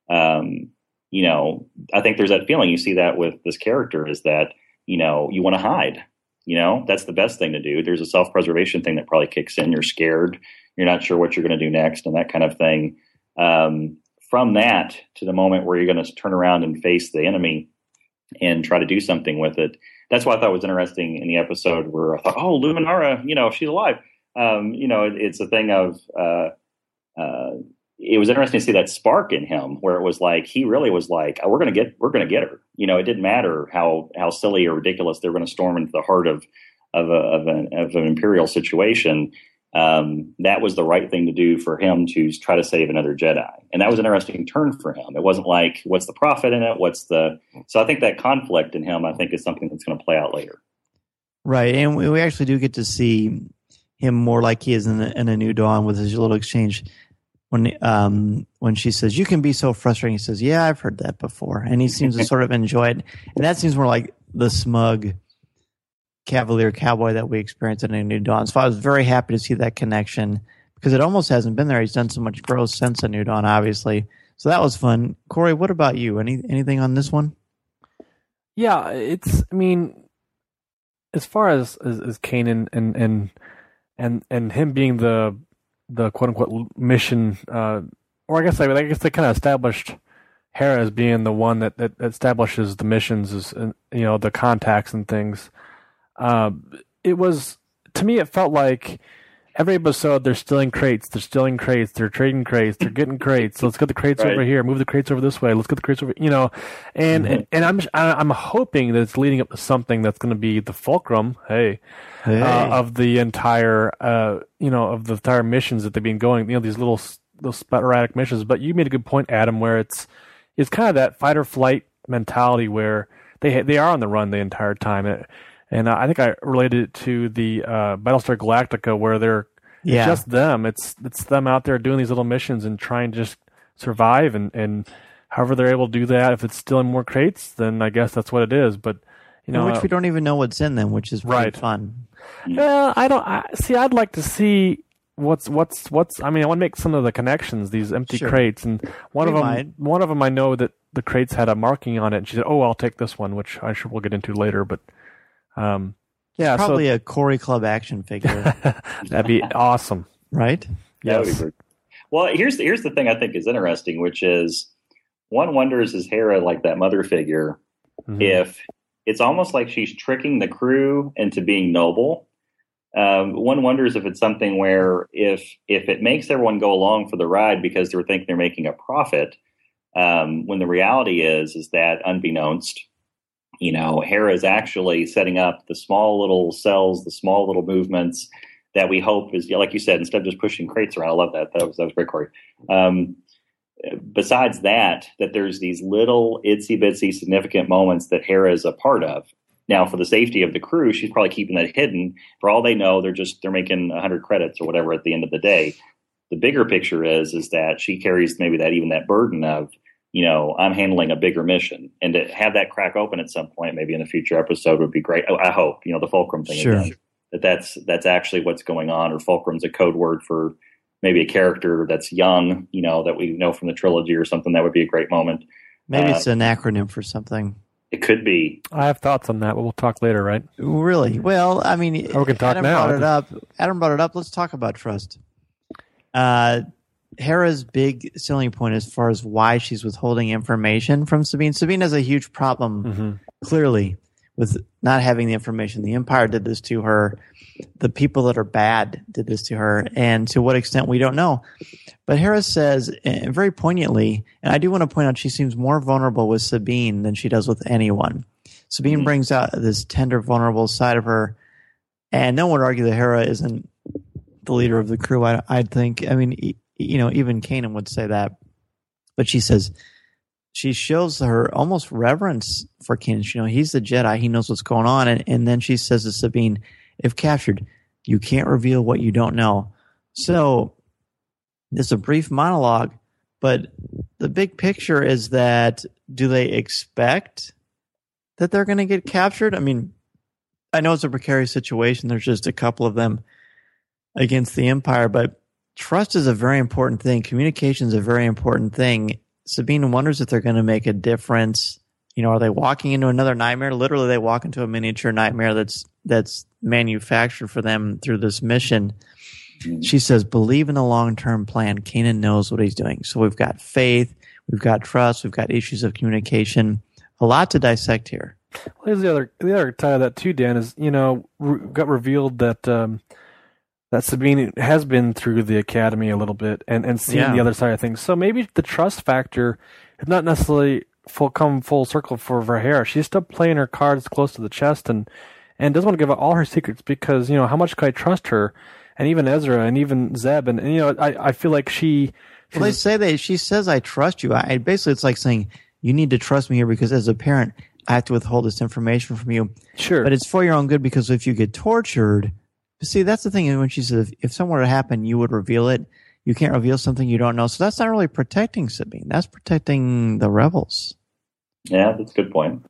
um, you know, I think there's that feeling, you see that with this character, is that, you know, you want to hide, you know, that's the best thing to do. There's a self-preservation thing that probably kicks in. You're scared. You're not sure what you're going to do next and that kind of thing. Um, from that to the moment where you're going to turn around and face the enemy and try to do something with it. That's what I thought was interesting in the episode, where I thought, oh, Luminara, you know, she's alive. Um, you know, it, it's a thing of, uh, uh, it was interesting to see that spark in him, where it was like, he really was like, oh, we're going to get, we're going to get her. You know, it didn't matter how, how silly or ridiculous they were going to storm into the heart of, of, a, of, an, of an Imperial situation. Um, that was the right thing to do for him, to try to save another Jedi. And that was an interesting turn for him. It wasn't like, what's the profit in it? What's the, so I think that conflict in him, I think, is something that's going to play out later. Right. And we actually do get to see him more like he is in a, in a New Dawn, with his little exchange when, um, when she says, you can be so frustrating. He says, yeah, I've heard that before. And he seems to sort of enjoy it. And that seems more like the smug Cavalier cowboy that we experienced in A New Dawn. So I was very happy to see that connection, because it almost hasn't been there. He's done so much growth since A New Dawn, obviously. So that was fun. Corey, what about you? Any anything on this one? Yeah, it's, I mean, as far as as, as Kanan and and and and him being the the quote unquote mission, uh, or I guess I, I guess they kind of established Hera as being the one that, that establishes the missions, as you know, the contacts and things. Uh, it was, to me, it felt like every episode they're stealing crates, they're stealing crates, they're trading crates, they're getting crates. So let's get the crates right over here, move the crates over this way. Let's get the crates over, you know, and, mm-hmm. and, and I'm I'm hoping that it's leading up to something that's going to be the fulcrum, hey, hey. Uh, of the entire, uh, you know, of the entire missions that they've been going. You know, these little little sporadic missions. But you made a good point, Adam, where it's it's kind of that fight or flight mentality where they they are on the run the entire time. It, And I think I related it to the uh, Battlestar Galactica, where they're yeah. it's just them. It's it's them out there doing these little missions and trying to just survive. And, and however they're able to do that, if it's stealing more crates, then I guess that's what it is. But you know, in which uh, we don't even know what's in them, which is pretty right. fun. Yeah, I don't I, see. I'd like to see what's what's what's. I mean, I want to make some of the connections. These empty sure. crates, and one we of them, might. one of them, I know that the crates had a marking on it. And she said, "Oh, I'll take this one," which I sure we'll get into later, but. Um, yeah, probably so, a Corey Club action figure. That'd be awesome, right? Yes. That would be great. Well, here's here's the thing I think is interesting, which is one wonders, is Hera like that mother figure? Mm-hmm. If it's almost like she's tricking the crew into being noble. Um, one wonders if it's something where if if it makes everyone go along for the ride because they think they're making a profit, um, when the reality is is that unbeknownst, you know, Hera is actually setting up the small little cells, the small little movements that we hope is, like you said, instead of just pushing crates around. I love that. That was that was great, Corey. Um, besides that, that there's these little itsy bitsy significant moments that Hera is a part of. Now, for the safety of the crew, she's probably keeping that hidden. For all they know, they're just they're making one hundred credits or whatever at the end of the day. The bigger picture is is that she carries maybe that even that burden of, you know, I'm handling a bigger mission, and to have that crack open at some point, maybe in a future episode, would be great. I hope, you know, the Fulcrum thing sure. again, that that's that's actually what's going on, or Fulcrum's a code word for maybe a character that's young, you know, that we know from the trilogy or something. That would be a great moment. Maybe uh, it's an acronym for something. It could be. I have thoughts on that, but we'll talk later, right? Really? Well, I mean, or we can talk Adam now. brought it up. Adam brought it up. Let's talk about trust. Uh, Hera's big selling point as far as why she's withholding information from Sabine. Sabine has a huge problem, mm-hmm. clearly, with not having the information. The Empire did this to her. The people that are bad did this to her. And to what extent, we don't know. But Hera says, and very poignantly, and I do want to point out, she seems more vulnerable with Sabine than she does with anyone. Sabine mm-hmm. brings out this tender, vulnerable side of her. And no one would argue that Hera isn't the leader of the crew, I, I think. I mean, you know, even Kanan would say that. But she says, she shows her almost reverence for Kanan. You know, he's the Jedi. He knows what's going on. And, and then she says to Sabine, if captured, you can't reveal what you don't know. So it's a brief monologue, but the big picture is that, do they expect that they're going to get captured? I mean, I know it's a precarious situation. There's just a couple of them against the Empire, but trust is a very important thing. Communication is a very important thing. Sabine wonders if they're going to make a difference. You know, are they walking into another nightmare? Literally, they walk into a miniature nightmare that's that's manufactured for them through this mission. Mm-hmm. She says, believe in the long-term plan. Kanan knows what he's doing. So we've got faith, we've got trust, we've got issues of communication. A lot to dissect here. Well, here's the other the other side of that too, Dan, is, you know, re- got revealed that um, that Sabine has been through the academy a little bit and, and seen yeah. the other side of things. So maybe the trust factor is not necessarily full come full circle for Hera. She's still playing her cards close to the chest and, and doesn't want to give out all her secrets because, you know, how much could I trust her? And even Ezra and even Zeb. And, and you know, I, I feel like she... Well, they say that she says, I trust you. I basically, it's like saying, you need to trust me here because as a parent, I have to withhold this information from you. Sure. But it's for your own good because if you get tortured... See, that's the thing. When she says, if something were to happen, you would reveal it. You can't reveal something you don't know. So that's not really protecting Sabine. That's protecting the rebels. Yeah, that's a good point.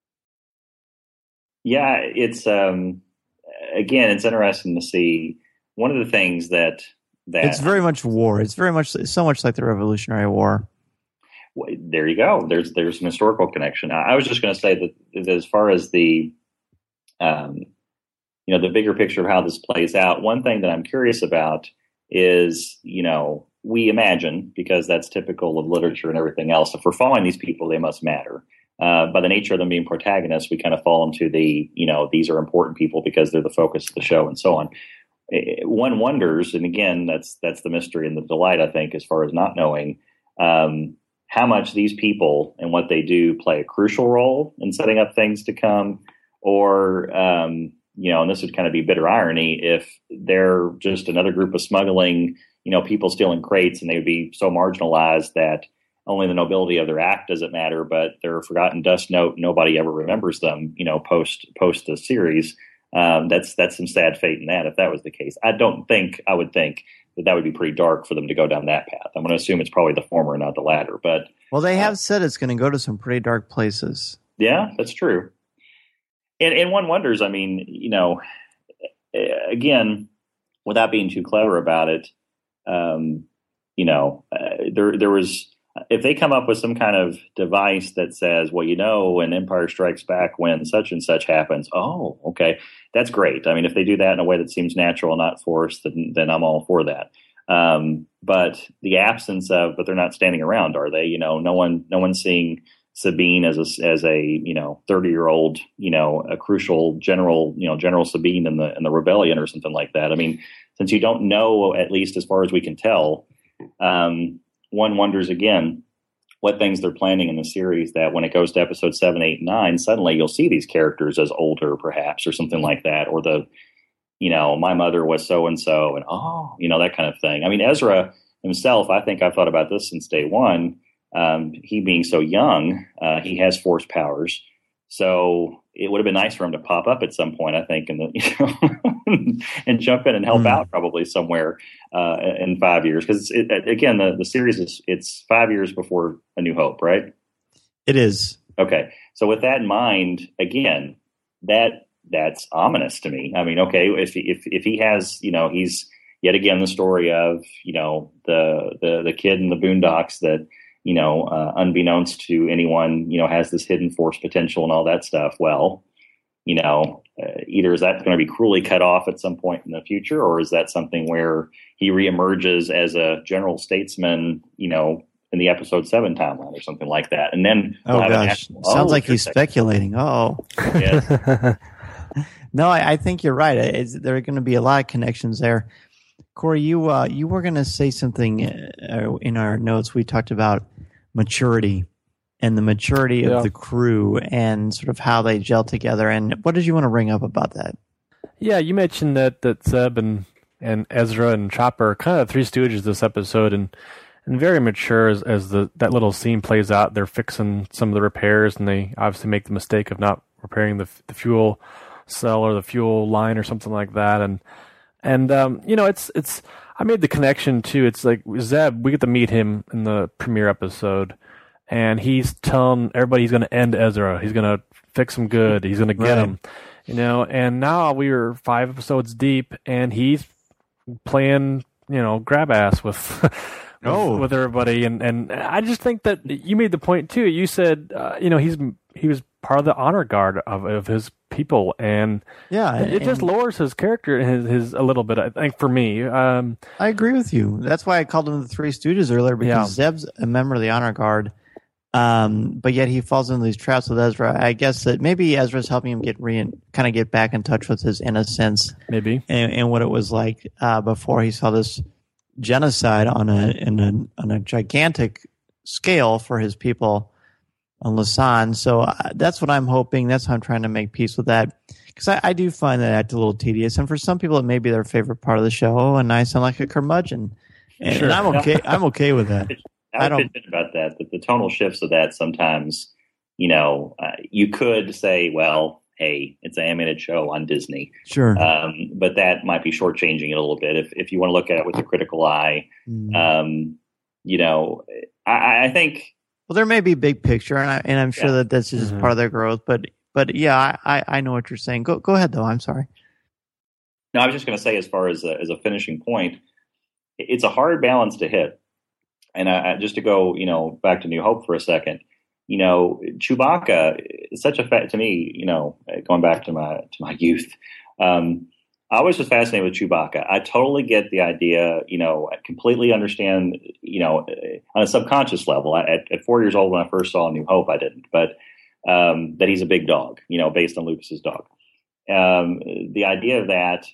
Yeah, it's, um, again, it's interesting to see. One of the things that... that it's very much war. It's very much, so much like the Revolutionary War. There you go. There's there's an historical connection. I was just going to say that, that as far as the... Um, you know, the bigger picture of how this plays out, one thing that I'm curious about is, you know, we imagine, because that's typical of literature and everything else, if we're following these people, they must matter. Uh, by the nature of them being protagonists, we kind of fall into the, you know, these are important people because they're the focus of the show and so on. One wonders, and again, that's that's the mystery and the delight, I think, as far as not knowing, um, how much these people and what they do play a crucial role in setting up things to come, or... Um, you know, and this would kind of be bitter irony if they're just another group of smuggling, you know, people stealing crates, and they would be so marginalized that only the nobility of their act doesn't matter, but they're a forgotten dust note. Nobody ever remembers them, you know, post post the series. Um, that's that's some sad fate in that, if that was the case. I don't think, I would think that that would be pretty dark for them to go down that path. I'm going to assume it's probably the former, not the latter. But well, they have uh, said it's going to go to some pretty dark places. Yeah, that's true. And, and one wonders, I mean, you know, again, without being too clever about it, um, you know, uh, there there was, if they come up with some kind of device that says, well, you know, when Empire Strikes Back, when such and such happens, oh, okay, that's great. I mean, if they do that in a way that seems natural and not forced, then, then I'm all for that. Um, but the absence of, but they're not standing around, are they? You know, no one, no one's seeing Sabine as a, as a, you know, thirty year old, you know, a crucial general, you know, General Sabine in the, in the rebellion or something like that. I mean, since you don't know, at least as far as we can tell, um, one wonders again, what things they're planning in the series that when it goes to episode seven, eight, nine, suddenly you'll see these characters as older perhaps, or something like that. Or the, you know, my mother was so-and-so and, oh, you know, that kind of thing. I mean, Ezra himself, I think I've thought about this since day one. Um, he being so young, uh, he has force powers. So it would have been nice for him to pop up at some point, I think, and, you know, and jump in and help mm. out probably somewhere uh, in five years. Because, it, again, the, the series is it's five years before A New Hope, right? It is. Okay. So with that in mind, again, that that's ominous to me. I mean, okay, if if if he has, you know, he's yet again the story of, you know, the the the kid in the boondocks that, you know, uh, unbeknownst to anyone, you know, has this hidden force potential and all that stuff. Well, you know, uh, either is that going to be cruelly cut off at some point in the future, or is that something where he reemerges as a general statesman, you know, in the episode seven timeline or something like that? And then, oh we'll gosh, national, sounds oh, like he's speculating. Oh, yes. No, I, I think you're right. It's, there are going to be a lot of connections there. Corey, you uh, you were going to say something uh, in our notes. We talked about maturity and the maturity yeah. of the crew and sort of how they gel together. And what did you want to bring up about that? Yeah, you mentioned that, that Zeb and, and Ezra and Chopper are kind of three stooges this episode, and and very mature as, as the that little scene plays out. They're fixing some of the repairs, and they obviously make the mistake of not repairing the the fuel cell or the fuel line or something like that. And and um, you know, it's it's I made the connection too. It's like Zeb, we get to meet him in the premiere episode, and he's telling everybody he's going to end Ezra. He's going to fix him good. He's going to get right. him, you know. And now we were five episodes deep, and he's playing, you know, grab ass with. Oh. with everybody, and, and I just think that you made the point too. You said, uh, you know, he's he was part of the honor guard of, of his people, and yeah, it, it just lowers his character his, his a little bit. I think for me, um, I agree with you. That's why I called him the Three Stooges earlier, because yeah. Zeb's a member of the honor guard, um, but yet he falls into these traps with Ezra. I guess that maybe Ezra's helping him get re kind of get back in touch with his innocence, maybe, and, and what it was like uh, before he saw this genocide on a in a on a gigantic scale for his people on Lasan. So uh, that's what I'm hoping. That's how I'm trying to make peace with that, because I, I do find that act a little tedious, and for some people it may be their favorite part of the show, and I sound like a curmudgeon, and, sure. and I'm okay. I'm okay with that. I, I don't about that. That the tonal shifts of that sometimes, you know, uh, you could say, well, hey, it's an animated show on Disney. Sure. Um, but that might be shortchanging it a little bit if, if you want to look at it with a critical eye. Mm. Um, you know, I, I think. Well, there may be big picture, and, I, and I'm sure yeah. that that's just mm-hmm. part of their growth. But but yeah, I, I know what you're saying. Go go ahead, though. I'm sorry. No, I was just going to say, as far as a, as a finishing point, it's a hard balance to hit. And I, just to go, you know, back to New Hope for a second. You know, Chewbacca is such a fact to me, you know, going back to my to my youth. Um, I always was fascinated with Chewbacca. I totally get the idea, you know, I completely understand, you know, on a subconscious level. I, at, at four years old when I first saw New Hope, I didn't, but um, that he's a big dog, you know, based on Lucas's dog. Um, the idea of that,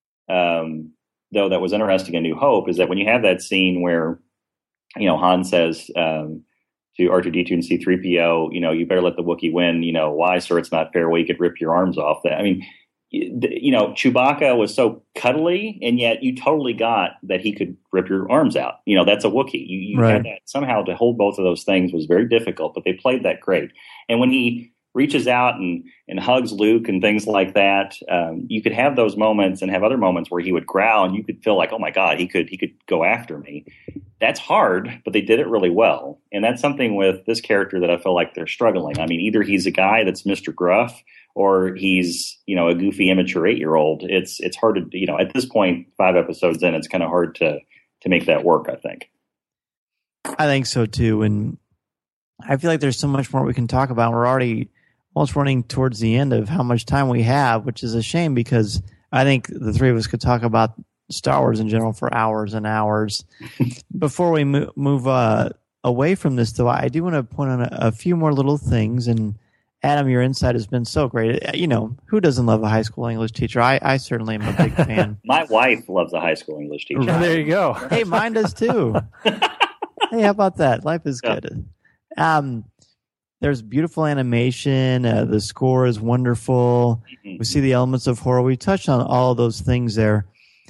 um, though, that was interesting in New Hope is that when you have that scene where, you know, Han says, um, to R two D two and C three P O, you know, you better let the Wookiee win. You know, why, sir? It's not fair. Well, you could rip your arms off. I mean, you know, Chewbacca was so cuddly, and yet you totally got that he could rip your arms out. You know, that's a Wookiee. You, you right. had that somehow to hold both of those things was very difficult, but they played that great. And when he reaches out and, and hugs Luke and things like that, um, you could have those moments and have other moments where he would growl and you could feel like, oh my God, he could, he could go after me. That's hard, but they did it really well. And that's something with this character that I feel like they're struggling. I mean, either he's a guy that's Mister Gruff or he's, you know, a goofy, immature eight-year-old. It's, it's hard to, you know, at this point, five episodes in, it's kind of hard to, to make that work, I think. I think so too. And I feel like there's so much more we can talk about. We're already almost running towards the end of how much time we have, which is a shame because I think the three of us could talk about Star Wars in general for hours and hours. Before we mo- move uh, away from this, though, I do want to point on a, a few more little things. And Adam, your insight has been so great. You know, who doesn't love a high school English teacher? I, I certainly am a big fan. My wife loves a high school English teacher. Right. There you go. Hey, mine does too. Hey, how about that? Life is good. Yeah. Um, there's beautiful animation. Uh, the score is wonderful. Mm-hmm. We see the elements of horror. We touched on all of those things there.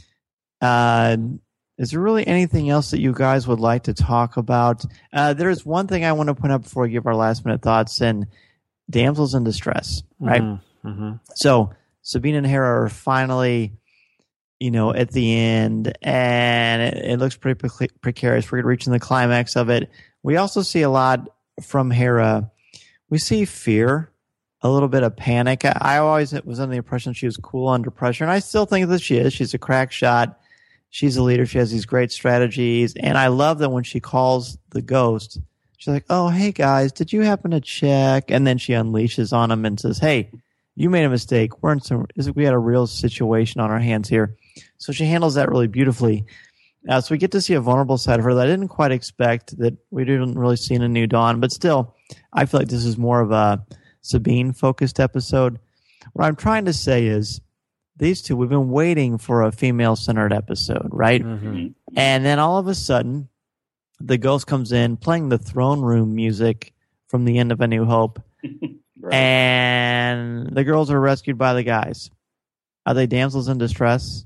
Uh, is there really anything else that you guys would like to talk about? Uh, there's one thing I want to point out before we give our last minute thoughts, and damsels in distress, right? Mm-hmm. Mm-hmm. So Sabine and Hera are finally, you know, at the end, and it, it looks pretty pre- precarious. We're reaching the climax of it. We also see a lot from Hera. We see fear, a little bit of panic. I, I always was under the impression she was cool under pressure, and I still think that she is. She's a crack shot. She's a leader. She has these great strategies, and I love that when she calls the ghost, she's like, "Oh, hey guys, did you happen to check?" And then she unleashes on them and says, "Hey, you made a mistake. We're in some. We had a real situation on our hands here." So she handles that really beautifully. Uh, so we get to see a vulnerable side of her that I didn't quite expect, that we didn't really see in A New Dawn. But still, I feel like this is more of a Sabine-focused episode. What I'm trying to say is, these two, we've been waiting for a female-centered episode, right? Mm-hmm. And then all of a sudden, the ghost comes in playing the throne room music from the end of A New Hope. Right. And the girls are rescued by the guys. Are they damsels in distress?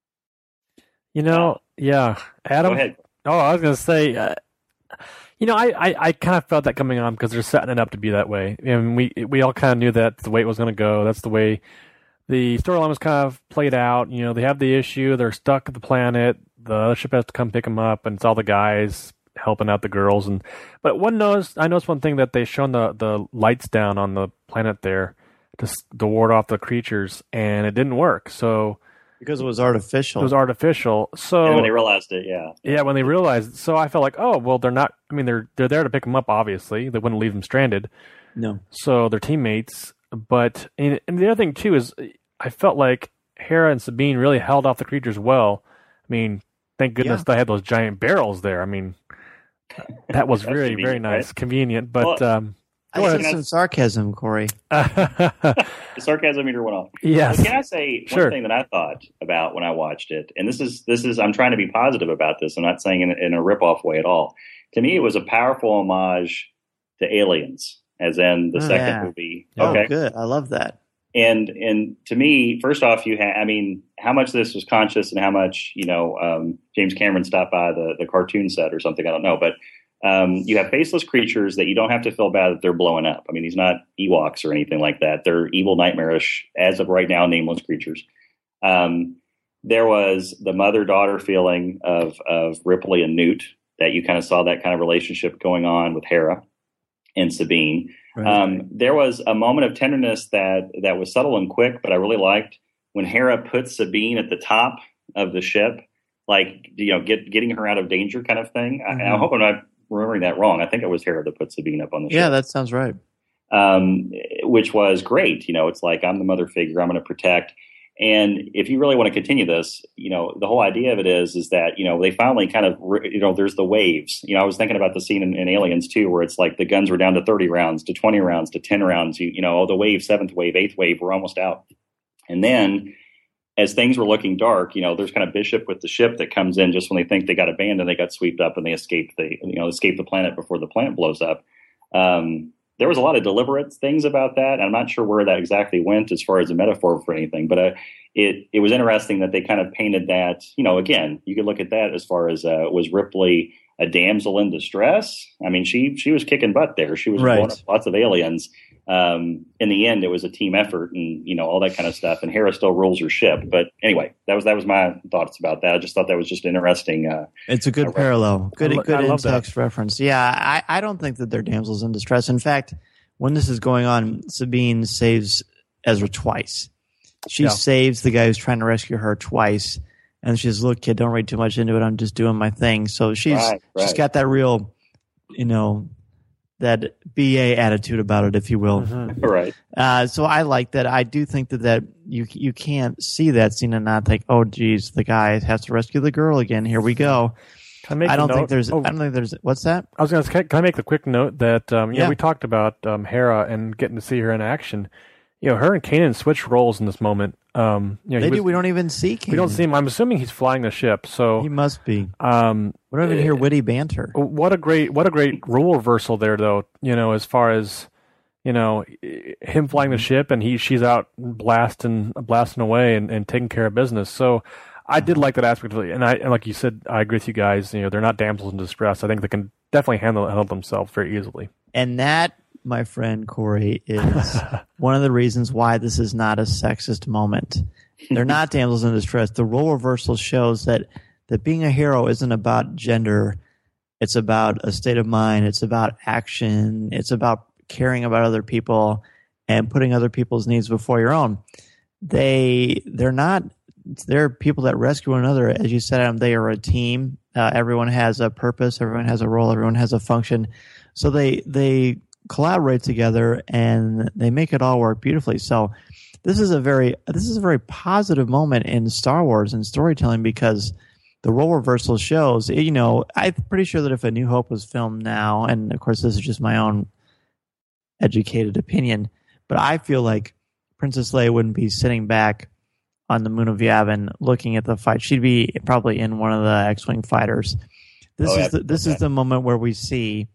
You know, yeah. Adam? Go ahead. Oh, I was going to say, uh, you know, I, I, I kind of felt that coming on because they're setting it up to be that way. And we we all kind of knew that's the way it was going to go. That's the way the storyline was kind of played out. You know, they have the issue. They're stuck at the planet. The other ship has to come pick them up, and it's all the guys helping out the girls. And but one noticed, I noticed one thing, that they shone the, the lights down on the planet there to, to ward off the creatures, and it didn't work. So because it was artificial. It was artificial. So and when they realized it, yeah. Yeah, when they realized. So I felt like, oh, well, they're not. I mean, they're they're there to pick them up. Obviously, they wouldn't leave them stranded. No. So they're teammates. But and, and the other thing too is, I felt like Hera and Sabine really held off the creatures well. I mean, thank goodness Yeah. they had those giant barrels there. I mean, that was That's very very convenient, nice, right? convenient. But Well, um, I go said ahead. some sarcasm, Corey. The sarcasm meter went off. Yes. But can I say one Sure. thing that I thought about when I watched it? And this is this is I'm trying to be positive about this. I'm not saying in, in a rip-off way at all. To me, it was a powerful homage to Aliens, as in the Oh, second yeah. movie. Oh, Okay. good. I love that. And and to me, first off, you ha- I mean, how much this was conscious and how much, you know, um, James Cameron stopped by the, the cartoon set or something. I don't know. But um, you have faceless creatures that you don't have to feel bad that they're blowing up. I mean, these not Ewoks or anything like that. They're evil, nightmarish, as of right now, nameless creatures. Um, there was the mother-daughter feeling of, of Ripley and Newt, that you kind of saw that kind of relationship going on with Hera and Sabine. Right. Um, there was a moment of tenderness that that was subtle and quick, but I really liked when Hera put Sabine at the top of the ship, like, you know, get, getting her out of danger kind of thing. Mm-hmm. I, I hope I'm not remembering that wrong. I think it was Hera that put Sabine up on the Yeah, ship. that sounds right. Um, which was great. You know, it's like, I'm the mother figure, I'm going to protect. And if you really want to continue this, you know, the whole idea of it is, is that, you know, they finally kind of, you know, there's the waves. You know, I was thinking about the scene in, in Aliens too, where it's like the guns were down to thirty rounds, to twenty rounds, to ten rounds. You, you know, oh, the wave, seventh wave, eighth wave, we're almost out. And then as things were looking dark, you know, there's kind of Bishop with the ship that comes in just when they think they got abandoned, they got swept up and they escaped the, you know, escaped the planet before the planet blows up. Um, There was a lot of deliberate things about that. I'm not sure where that exactly went as far as a metaphor for anything, but uh, it it was interesting that they kind of painted that. You know, again, you could look at that as far as uh, was Ripley a damsel in distress? I mean, she she was kicking butt there. She was Right. blowing up lots of aliens. Um, in the end, it was a team effort, and you know all that kind of stuff. And Hera still rules her ship. But anyway, that was that was my thoughts about that. I just thought that was just interesting. Uh, It's a good I parallel. Good, I lo- good I love that. in-text reference. Yeah, I, I don't think that they're damsels in distress. In fact, when this is going on, Sabine saves Ezra twice. She Yeah. saves the guy who's trying to rescue her twice, and she says, "Look, kid, don't read too much into it. I'm just doing my thing." So she's Right, she's right. got that real, you know, that B A attitude about it, if you will. Mm-hmm. Right. Uh, so I like that. I do think that, that you you can't see that scene and not think, oh, geez, the guy has to rescue the girl again. Here we go. Can I, make I don't a think note? there's. Oh, I don't think there's. What's that? I was going to. Can I make the quick note that um, you Yeah. know, we talked about um, Hera and getting to see her in action. You know, her and Kanan switch roles in this moment. Um, you know, They he do. was- We don't even see Kanan. We don't see him. I'm assuming he's flying the ship. So He must be. um, We don't even hear witty banter. what a great what a great role reversal there, though. You know, as far as you know, him flying the ship and he she's out blasting blasting away and, and taking care of business. So I did like that aspect of it, and I and like you said, I agree with you guys. You know, they're not damsels in distress. I think they can definitely handle handle themselves very easily. And that, my friend Corey, is one of the reasons why this is not a sexist moment. They're not damsels in distress. The role reversal shows that that being a hero isn't about gender. It's about a state of mind. It's about action. It's about caring about other people and putting other people's needs before your own. They they're not. They're people that rescue one another. As you said, Adam, they are a team. Uh, everyone has a purpose. Everyone has a role. Everyone has a function. So they they collaborate together and they make it all work beautifully. So this is a very this is a very positive moment in Star Wars and storytelling, because the role reversal shows, you know, I'm pretty sure that if A New Hope was filmed now, and of course this is just my own educated opinion, but I feel like Princess Leia wouldn't be sitting back on the moon of Yavin looking at the fight. She'd be probably in one of the X-Wing fighters. This Oh, is yeah. the, this Okay. is the moment where we see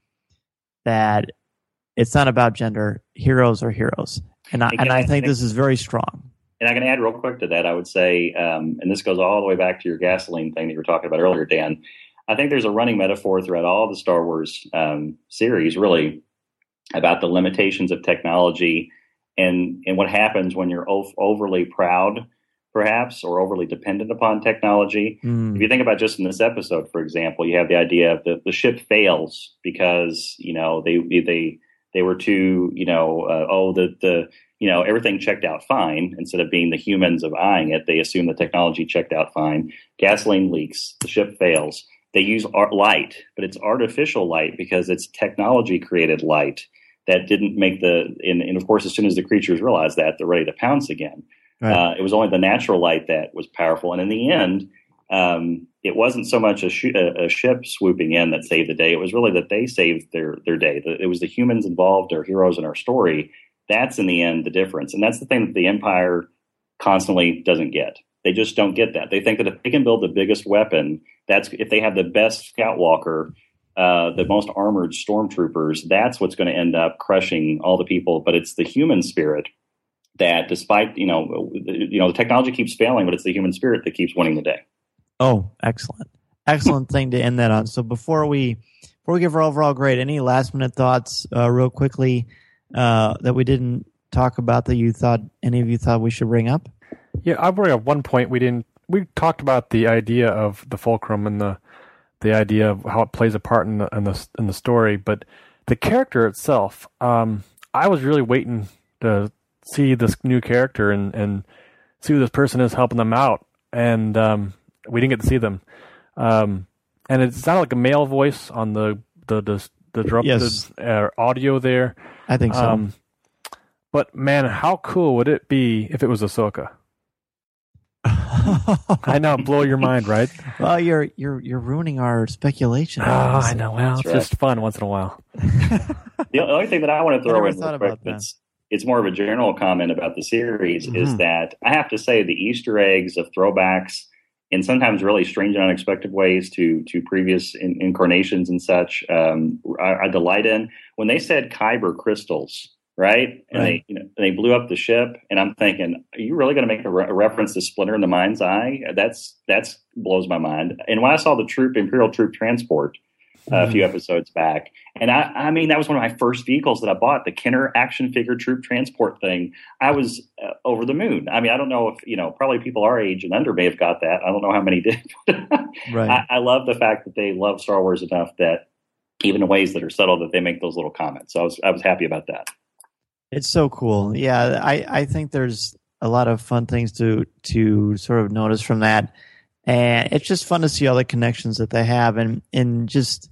that it's not about gender. Heroes are heroes. And I, And and can I I- think can I- this is very strong. And I can add real quick to that. I would say, um, and this goes all the way back to your gasoline thing that you were talking about earlier, Dan. I think there's a running metaphor throughout all the Star Wars um, series, really, about the limitations of technology and and what happens when you're o- overly proud, perhaps, or overly dependent upon technology. Mm. If you think about just in this episode, for example, you have the idea of the, the ship fails because, you know, they they they were too, you know, uh, oh, the the you know, everything checked out fine. Instead of being the humans of eyeing it, they assume the technology checked out fine. Gasoline leaks, the ship fails. They use art light, but it's artificial light because it's technology created light that didn't make the, and, and of course, as soon as the creatures realize that, they're ready to pounce again. Right. Uh, it was only the natural light that was powerful. And in the end, um, it wasn't so much a, sh- a, a ship swooping in that saved the day. It was really that they saved their, their day. It was the humans involved, our heroes in our story. That's in the end the difference. And that's the thing that the Empire constantly doesn't get. They just don't get that. They think that if they can build the biggest weapon, that's if they have the best scout walker, uh, the most armored stormtroopers, that's what's going to end up crushing all the people. But it's the human spirit that, despite, you know, you know, the technology keeps failing, but it's the human spirit that keeps winning the day. Oh, excellent. Excellent thing to end that on. So before we before we give our overall grade, any last minute thoughts uh, real quickly uh, that we didn't talk about that you thought any of you thought we should bring up? Yeah, I bring up one point we didn't. We talked about the idea of the fulcrum and the the idea of how it plays a part in the in the, in the story, but the character itself. Um, I was really waiting to see this new character and, and see who this person is helping them out, and um, we didn't get to see them. Um, and it sounded like a male voice on the the the, the, drum, Yes. the uh, audio there. I think so. Um, but man, how cool would it be if it was Ahsoka? I know, blow your mind, right? Well, you're you're you're ruining our speculation. Oh, I know. Well, it's right. just fun once in a while. The only thing that I want to I throw never in thought real quick, about that. it's, it's more of a general comment about the series, Mhm. is that I have to say the Easter eggs of throwbacks in sometimes really strange and unexpected ways to to previous in, incarnations and such, um, I, I delight in. When they said Kyber crystals, right? And Right. they you know they blew up the ship, and I'm thinking, are you really going to make a, re- a reference to Splinter in the Mind's Eye? That's that's blows my mind. And when I saw the troop Imperial troop transport uh, a few episodes back, and I I mean that was one of my first vehicles that I bought, the Kenner action figure troop transport thing. I was uh, over the moon. I mean, I don't know if you know, probably people our age and under may have got that. I don't know how many did. Right. I, I love the fact that they love Star Wars enough that even in ways that are subtle, that they make those little comments. So I was I was happy about that. It's so cool. Yeah, I, I think there's a lot of fun things to to sort of notice from that. And it's just fun to see all the connections that they have, and, and just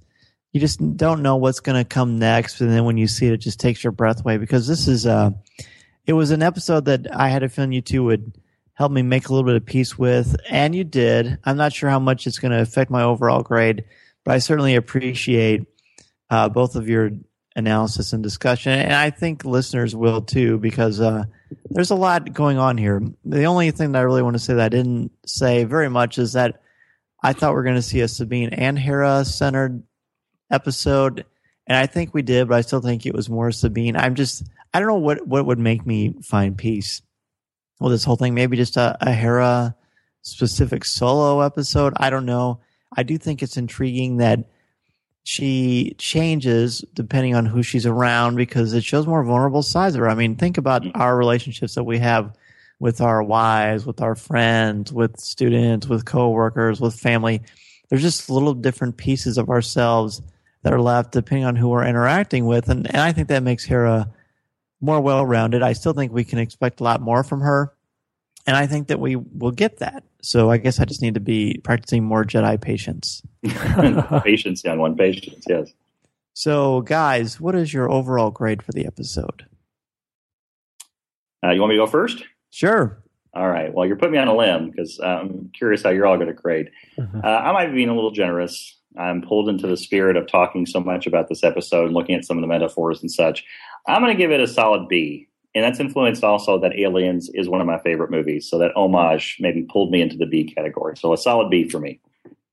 you just don't know what's going to come next, and then when you see it, it just takes your breath away. Because this is uh, it was an episode that I had a feeling you two would help me make a little bit of peace with, and you did. I'm not sure how much it's going to affect my overall grade, but I certainly appreciate uh, both of your analysis and discussion, and I think listeners will too, because uh, there's a lot going on here. The only thing that I really want to say that I didn't say very much is that I thought we were going to see a Sabine and Hera centered episode, and I think we did, but I still think it was more Sabine. I'm just, I don't know what, what would make me find peace with this whole thing. Maybe just a, a Hera specific solo episode. I don't know. I do think it's intriguing that she changes depending on who she's around, because it shows more vulnerable sides of her. I mean, think about our relationships that we have with our wives, with our friends, with students, with coworkers, with family. There's just little different pieces of ourselves that are left depending on who we're interacting with. And, and I think that makes Hera more well-rounded. I still think we can expect a lot more from her. And I think that we will get that. So I guess I just need to be practicing more Jedi patience. Patience, young one. Patience, yes. So, guys, what is your overall grade for the episode? Uh, you want me to go first? Sure. All right. Well, you're putting me on a limb because I'm curious how you're all going to grade. Mm-hmm. Uh, I might be being a little generous. I'm pulled into the spirit of talking so much about this episode and looking at some of the metaphors and such. I'm going to give it a solid B. And that's influenced also that Aliens is one of my favorite movies. So that homage maybe pulled me into the B category. So a solid B for me.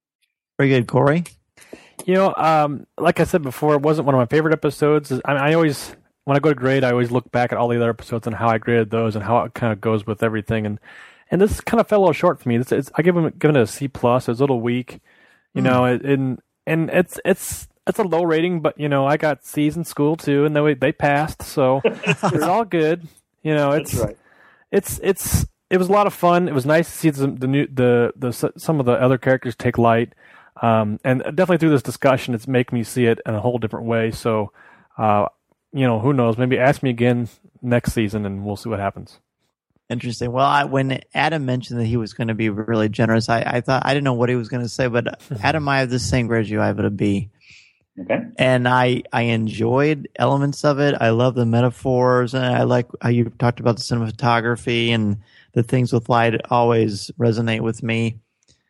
Very good. Corey? You know, um, like I said before, it wasn't one of my favorite episodes. I, I always, when I go to grade, I always look back at all the other episodes and how I graded those and how it kind of goes with everything. And and this kind of fell a little short for me. This, it's, I give it, given it a C plus. It was a little weak. You mm. know, it, and and it's it's it's a low rating, but you know, I got C's in school too, and they they passed, so it's all good. You know, it's That's right. it's it's it was a lot of fun. It was nice to see the the new the the some of the other characters take light, um, and definitely through this discussion, it's making me see it in a whole different way. So, uh, you know, who knows? Maybe ask me again next season, and we'll see what happens. Interesting. Well, I, when Adam mentioned that he was going to be really generous, I, I thought I didn't know what he was going to say, but Adam, I have the same grade as you. I have it a B. Okay. And I, I enjoyed elements of it. I love the metaphors, and I like how you talked about the cinematography and the things with light always resonate with me.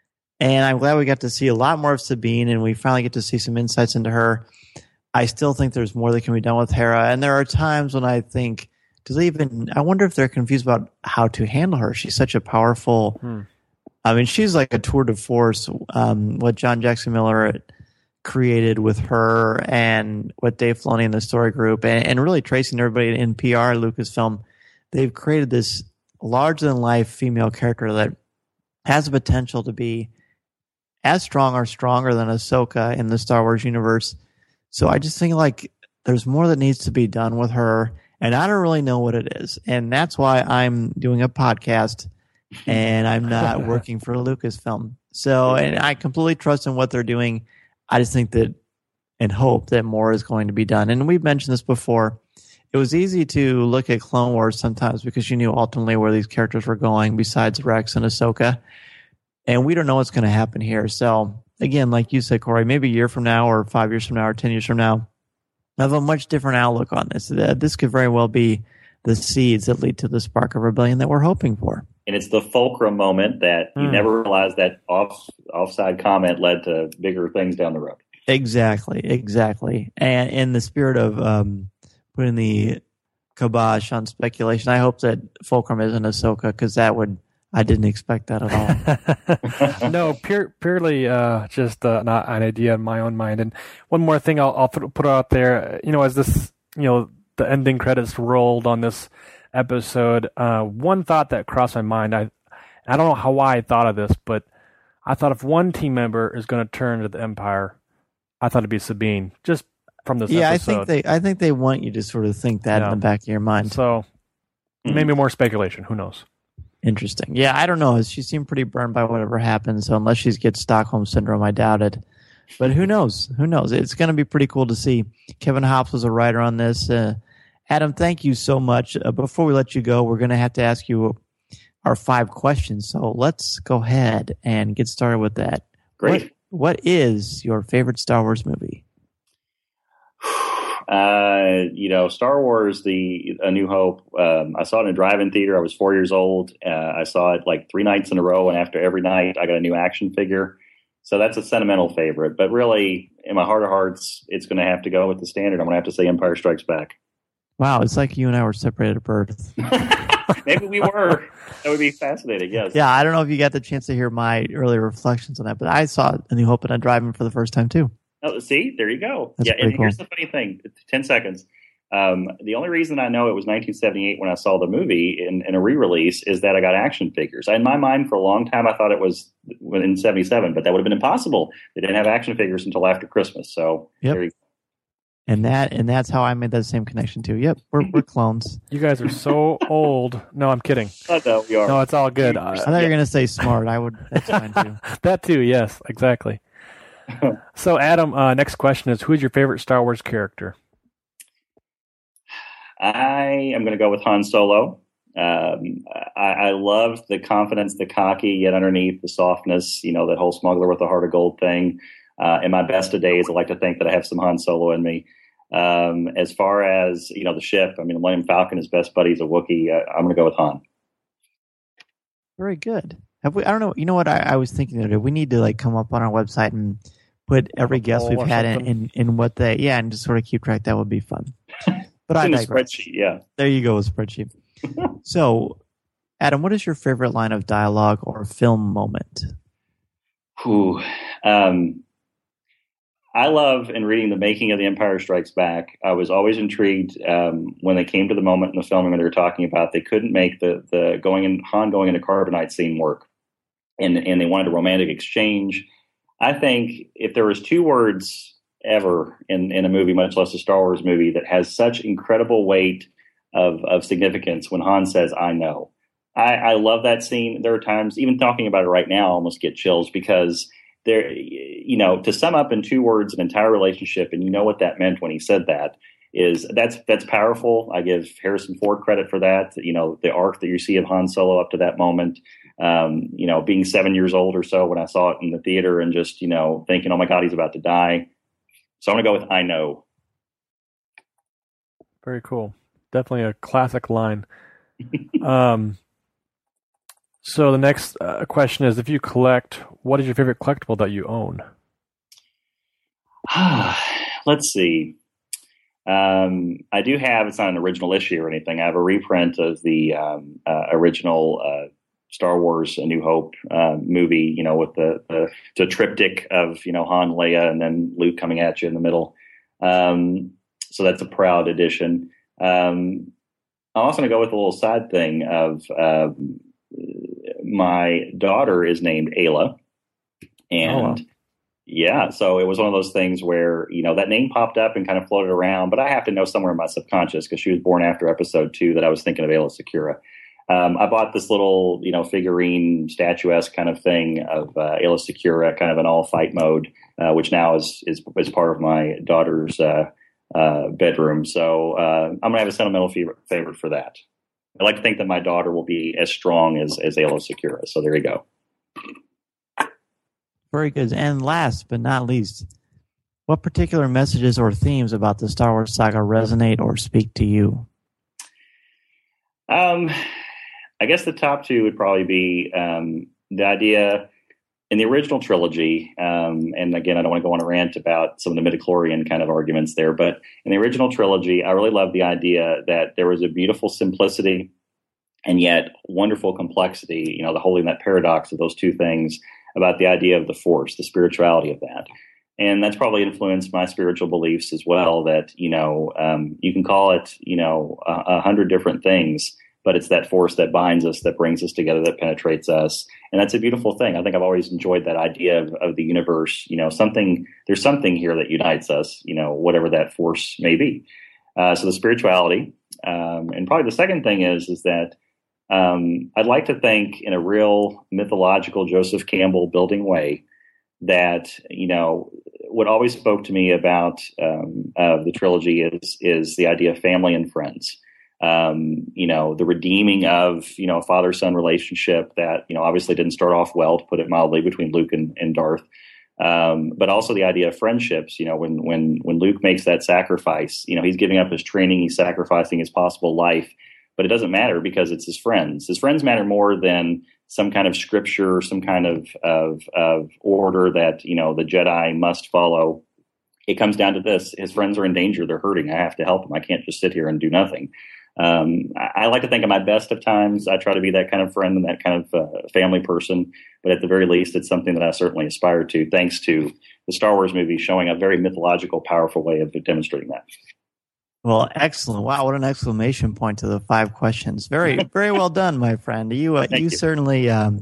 And I'm glad we got to see a lot more of Sabine, and we finally get to see some insights into her. I still think there's more that can be done with Hera, and there are times when I think, do they even? I wonder if they're confused about how to handle her. She's such a powerful. Hmm. I mean, she's like a tour de force. Um, what John Jackson Miller created with her and what Dave Filoni and the story group and, and really tracing everybody in P R Lucasfilm, they've created this larger than life female character that has the potential to be as strong or stronger than Ahsoka in the Star Wars universe. So I just think like there's more that needs to be done with her, and I don't really know what it is. And that's why I'm doing a podcast and I'm not working for Lucasfilm. So, and I completely trust in what they're doing. I just think that and hope that more is going to be done. And we've mentioned this before. It was easy to look at Clone Wars sometimes because you knew ultimately where these characters were going besides Rex and Ahsoka. And we don't know what's going to happen here. So, again, like you said, Corey, maybe a year from now or five years from now or ten years from now, I have a much different outlook on this. This could very well be the seeds that lead to the spark of rebellion that we're hoping for. And it's the fulcrum moment that you mm. never realized that off offside comment led to bigger things down the road. Exactly, exactly. And in the spirit of um, putting the kibosh on speculation, I hope that fulcrum isn't Ahsoka, because that would I didn't expect that at all. No, pure, purely uh, just uh, not an idea in my own mind. And one more thing I'll, I'll put out there, you know, as this, you know, the ending credits rolled on this episode, uh, one thought that crossed my mind, I I don't know how why I thought of this, but I thought if one team member is going to turn to the Empire, I thought it'd be Sabine, just from this yeah, episode. I think they I think they want you to sort of think that yeah. in the back of your mind. So mm-hmm. maybe more speculation. Who knows? Interesting. Yeah, I don't know. She seemed pretty burned by whatever happened, so unless she gets Stockholm Syndrome, I doubt it. But who knows? Who knows? It's going to be pretty cool to see. Kevin Hobbs was a writer on this. Uh, Adam, thank you so much. Uh, before we let you go, we're going to have to ask you our five questions. So let's go ahead and get started with that. Great. What, what is your favorite Star Wars movie? Uh, you know, Star Wars, the A New Hope, um, I saw it in a drive-in theater. I was four years old. Uh, I saw it like three nights in a row, and after every night, I got a new action figure. So that's a sentimental favorite. But really, in my heart of hearts, it's going to have to go with the standard. I'm going to have to say Empire Strikes Back. Wow, it's like you and I were separated at birth. Maybe we were. That would be fascinating, yes. Yeah, I don't know if you got the chance to hear my early reflections on that, but I saw A New Hope and I driving for the first time too. Oh, see, there you go. That's yeah, and cool. Here's the funny thing: ten seconds. Um, the only reason I know it was nineteen seventy-eight when I saw the movie in, in a re-release is that I got action figures. In my mind, for a long time, I thought it was in seventy-seven, but that would have been impossible. They didn't have action figures until after Christmas. So yep. there you go. And that and that's how I made that same connection too. Yep, we're we're clones. You guys are so old. No, I'm kidding. I know we are. No, it's all good. I Uh, thought you were gonna say smart. I would. That's fine too. that too, yes, exactly. So, Adam, uh, next question is: who is your favorite Star Wars character? I am going to go with Han Solo. Um, I, I love the confidence, the cocky, yet underneath the softness. You know, that whole smuggler with the heart of gold thing. Uh, in my best of days, I like to think that I have some Han Solo in me. Um, as far as, you know, the ship, I mean, Millennium Falcon is best buddies, a Wookiee. Uh, I'm going to go with Han. Very good. Have we? I don't know. You know what? I, I was thinking the other day. We need to like come up on our website and put every guest poll we've or had in, something. in in what they yeah, and just sort of keep track. That would be fun. But I in the digress. spreadsheet, yeah. There you go, a spreadsheet. So, Adam, what is your favorite line of dialogue or film moment? Whew. Um, I love in reading the making of The Empire Strikes Back. I was always intrigued um, when they came to the moment in the filming when they were talking about they couldn't make the the going in Han going into carbonite scene work, and and they wanted a romantic exchange. I think if there was two words ever in, in a movie, much less a Star Wars movie, that has such incredible weight of of significance when Han says, "I know." I, I love that scene. There are times, even talking about it right now, I almost get chills because there, you know, to sum up in two words an entire relationship, and you know what that meant when he said that, is that's that's powerful. I give Harrison Ford credit for that. You know, the arc that you see of Han Solo up to that moment. Um, you know, being seven years old or so when I saw it in the theater, and just, you know, thinking, "Oh my God, he's about to die." So I'm gonna go with "I know." Very cool. Definitely a classic line. um. So the next uh, question is: if you collect, what is your favorite collectible that you own? Let's see. Um, I do have, it's not an original issue or anything. I have a reprint of the um, uh, original uh, Star Wars A New Hope uh, movie, you know, with the, the, the triptych of, you know, Han, Leia, and then Luke coming at you in the middle. Um, so that's a proud addition. Um, I'm also going to go with a little side thing of um, my daughter is named Ayla. And oh, wow. Yeah, so it was one of those things where, you know, that name popped up and kind of floated around, but I have to know somewhere in my subconscious, because she was born after episode two, that I was thinking of Ayla Secura. Um, I bought this little, you know, figurine, statuesque kind of thing of uh, Ayla Secura, kind of an all fight mode, uh, which now is, is is part of my daughter's uh, uh, bedroom. So uh, I'm going to have a sentimental favorite, favorite for that. I like to think that my daughter will be as strong as, as Ayla Secura. So there you go. Very good. And last but not least, what particular messages or themes about the Star Wars saga resonate or speak to you? Um, I guess the top two would probably be um, the idea in the original trilogy. Um, and again, I don't want to go on a rant about some of the midichlorian kind of arguments there, but in the original trilogy, I really love the idea that there was a beautiful simplicity and yet wonderful complexity, you know, the holding that paradox of those two things, about the idea of the Force, the spirituality of that. And that's probably influenced my spiritual beliefs as well, that, you know, um, you can call it, you know, a, a hundred different things, but it's that force that binds us, that brings us together, that penetrates us. And that's a beautiful thing. I think I've always enjoyed that idea of, of the universe, you know, something, there's something here that unites us, you know, whatever that force may be. Uh, so the spirituality. Um, and probably the second thing is, is that Um, I'd like to think in a real mythological Joseph Campbell building way that, you know, what always spoke to me about um, uh, the trilogy is is the idea of family and friends. Um, you know, the redeeming of, you know, a father-son relationship that, you know, obviously didn't start off well, to put it mildly, between Luke and, and Darth. Um, but also the idea of friendships. You know, when when when Luke makes that sacrifice, you know, he's giving up his training, he's sacrificing his possible life, but it doesn't matter because it's his friends. His friends matter more than some kind of scripture, some kind of of, of order that, you know, the Jedi must follow. It comes down to this: his friends are in danger; they're hurting. I have to help them. I can't just sit here and do nothing. Um, I, I like to think of my best of times. I try to be that kind of friend and that kind of uh, family person. But at the very least, it's something that I certainly aspire to, thanks to the Star Wars movie showing a very mythological, powerful way of demonstrating that. Well, excellent. Wow, what an exclamation point to the five questions. Very, very well done, my friend. You uh, you, you certainly um,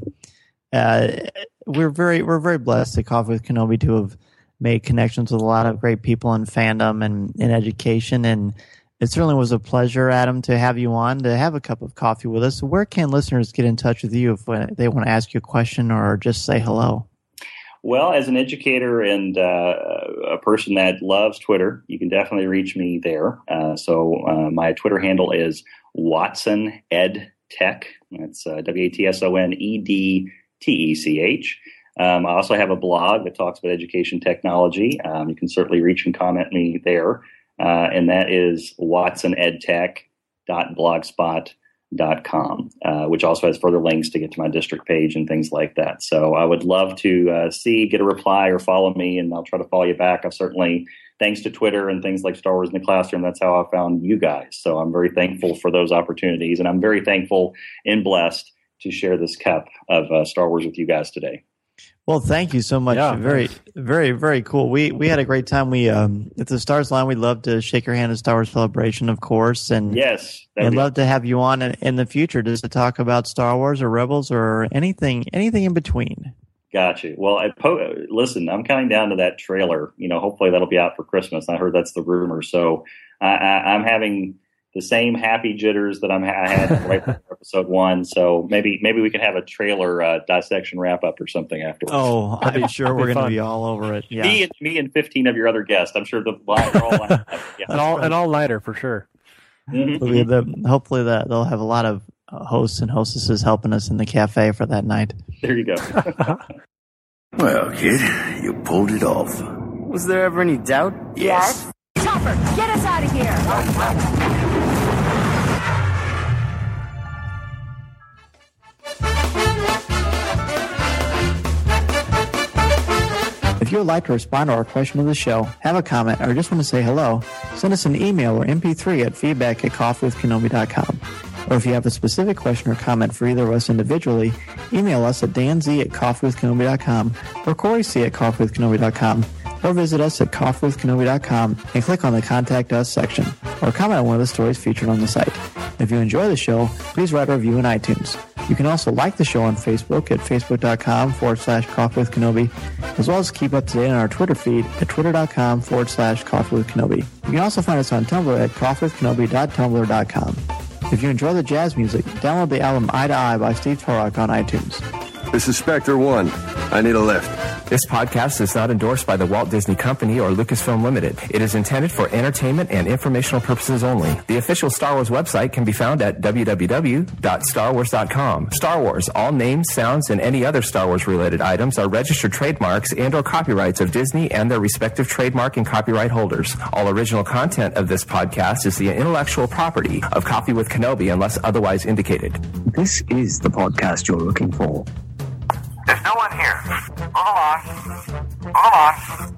uh, we're very we're very blessed at Coffee with Kenobi to have made connections with a lot of great people in fandom and in education, and it certainly was a pleasure, Adam, to have you on, to have a cup of coffee with us. Where can listeners get in touch with you if they want to ask you a question or just say hello? Well, as an educator and uh, a person that loves Twitter, you can definitely reach me there. Uh, so uh, my Twitter handle is Watson Ed Tech. That's uh, W A T S O N E D T E C H. Um, I also have a blog that talks about education technology. Um, you can certainly reach and comment me there. Uh, and that is watson ed tech dot blogspot dot com, uh, which also has further links to get to my district page and things like that. So I would love to uh, see, get a reply or follow me, and I'll try to follow you back. I've certainly, thanks to Twitter and things like Star Wars in the Classroom, that's how I found you guys. So I'm very thankful for those opportunities, and I'm very thankful and blessed to share this cup of uh, Star Wars with you guys today. Well, thank you so much. Yeah, very, nice. very, very cool. We we had a great time. We um, at the Stars Line, we'd love to shake your hand at Star Wars Celebration, of course, and yes, I'd love to have you on in, in the future just to talk about Star Wars or Rebels or anything, anything in between. Got you. Well, I po- listen, I'm counting down to that trailer. You know, hopefully that'll be out for Christmas. I heard that's the rumor, so I, I, I'm having the same happy jitters that I'm, I had right before episode one. So maybe maybe we can have a trailer uh, dissection wrap up or something afterwards. Oh, I'm sure we're going to fun. be all over it. Yeah. Me and me and fifteen of your other guests. I'm sure the line are all lined up. Yeah. An all an all nighter for sure. Hopefully, the, hopefully that they'll have a lot of uh, hosts and hostesses helping us in the cafe for that night. There you go. Well, kid, you pulled it off. Was there ever any doubt? Yes. Chopper, get us out of here! If you would like to respond to our question of the show, have a comment, or just want to say hello, send us an email or M P three at feedback at coffee with kenobi dot com. Or if you have a specific question or comment for either of us individually, email us at danz at coffee with kenobi dot com or coreyc at coffee with kenobi dot com, or visit us at coffee with kenobi dot com and click on the Contact Us section, or comment on one of the stories featured on the site. If you enjoy the show, please write a review in iTunes. You can also like the show on Facebook at facebook.com forward slash coffee with Kenobi, as well as keep up to date on our Twitter feed at twitter.com forward slash coffee with Kenobi. You can also find us on Tumblr at coffee with kenobi dot tumblr dot com. If you enjoy the jazz music, download the album Eye to Eye by Steve Torok on iTunes. This is Spectre One. I need a lift. This podcast is not endorsed by the Walt Disney Company or Lucasfilm Limited. It is intended for entertainment and informational purposes only. The official Star Wars website can be found at w w w dot star wars dot com. Star Wars, all names, sounds, and any other Star Wars-related items are registered trademarks and or copyrights of Disney and their respective trademark and copyright holders. All original content of this podcast is the intellectual property of Coffee with Kenobi unless otherwise indicated. This is the podcast you're looking for. There's no one here. Hold on. Hold on.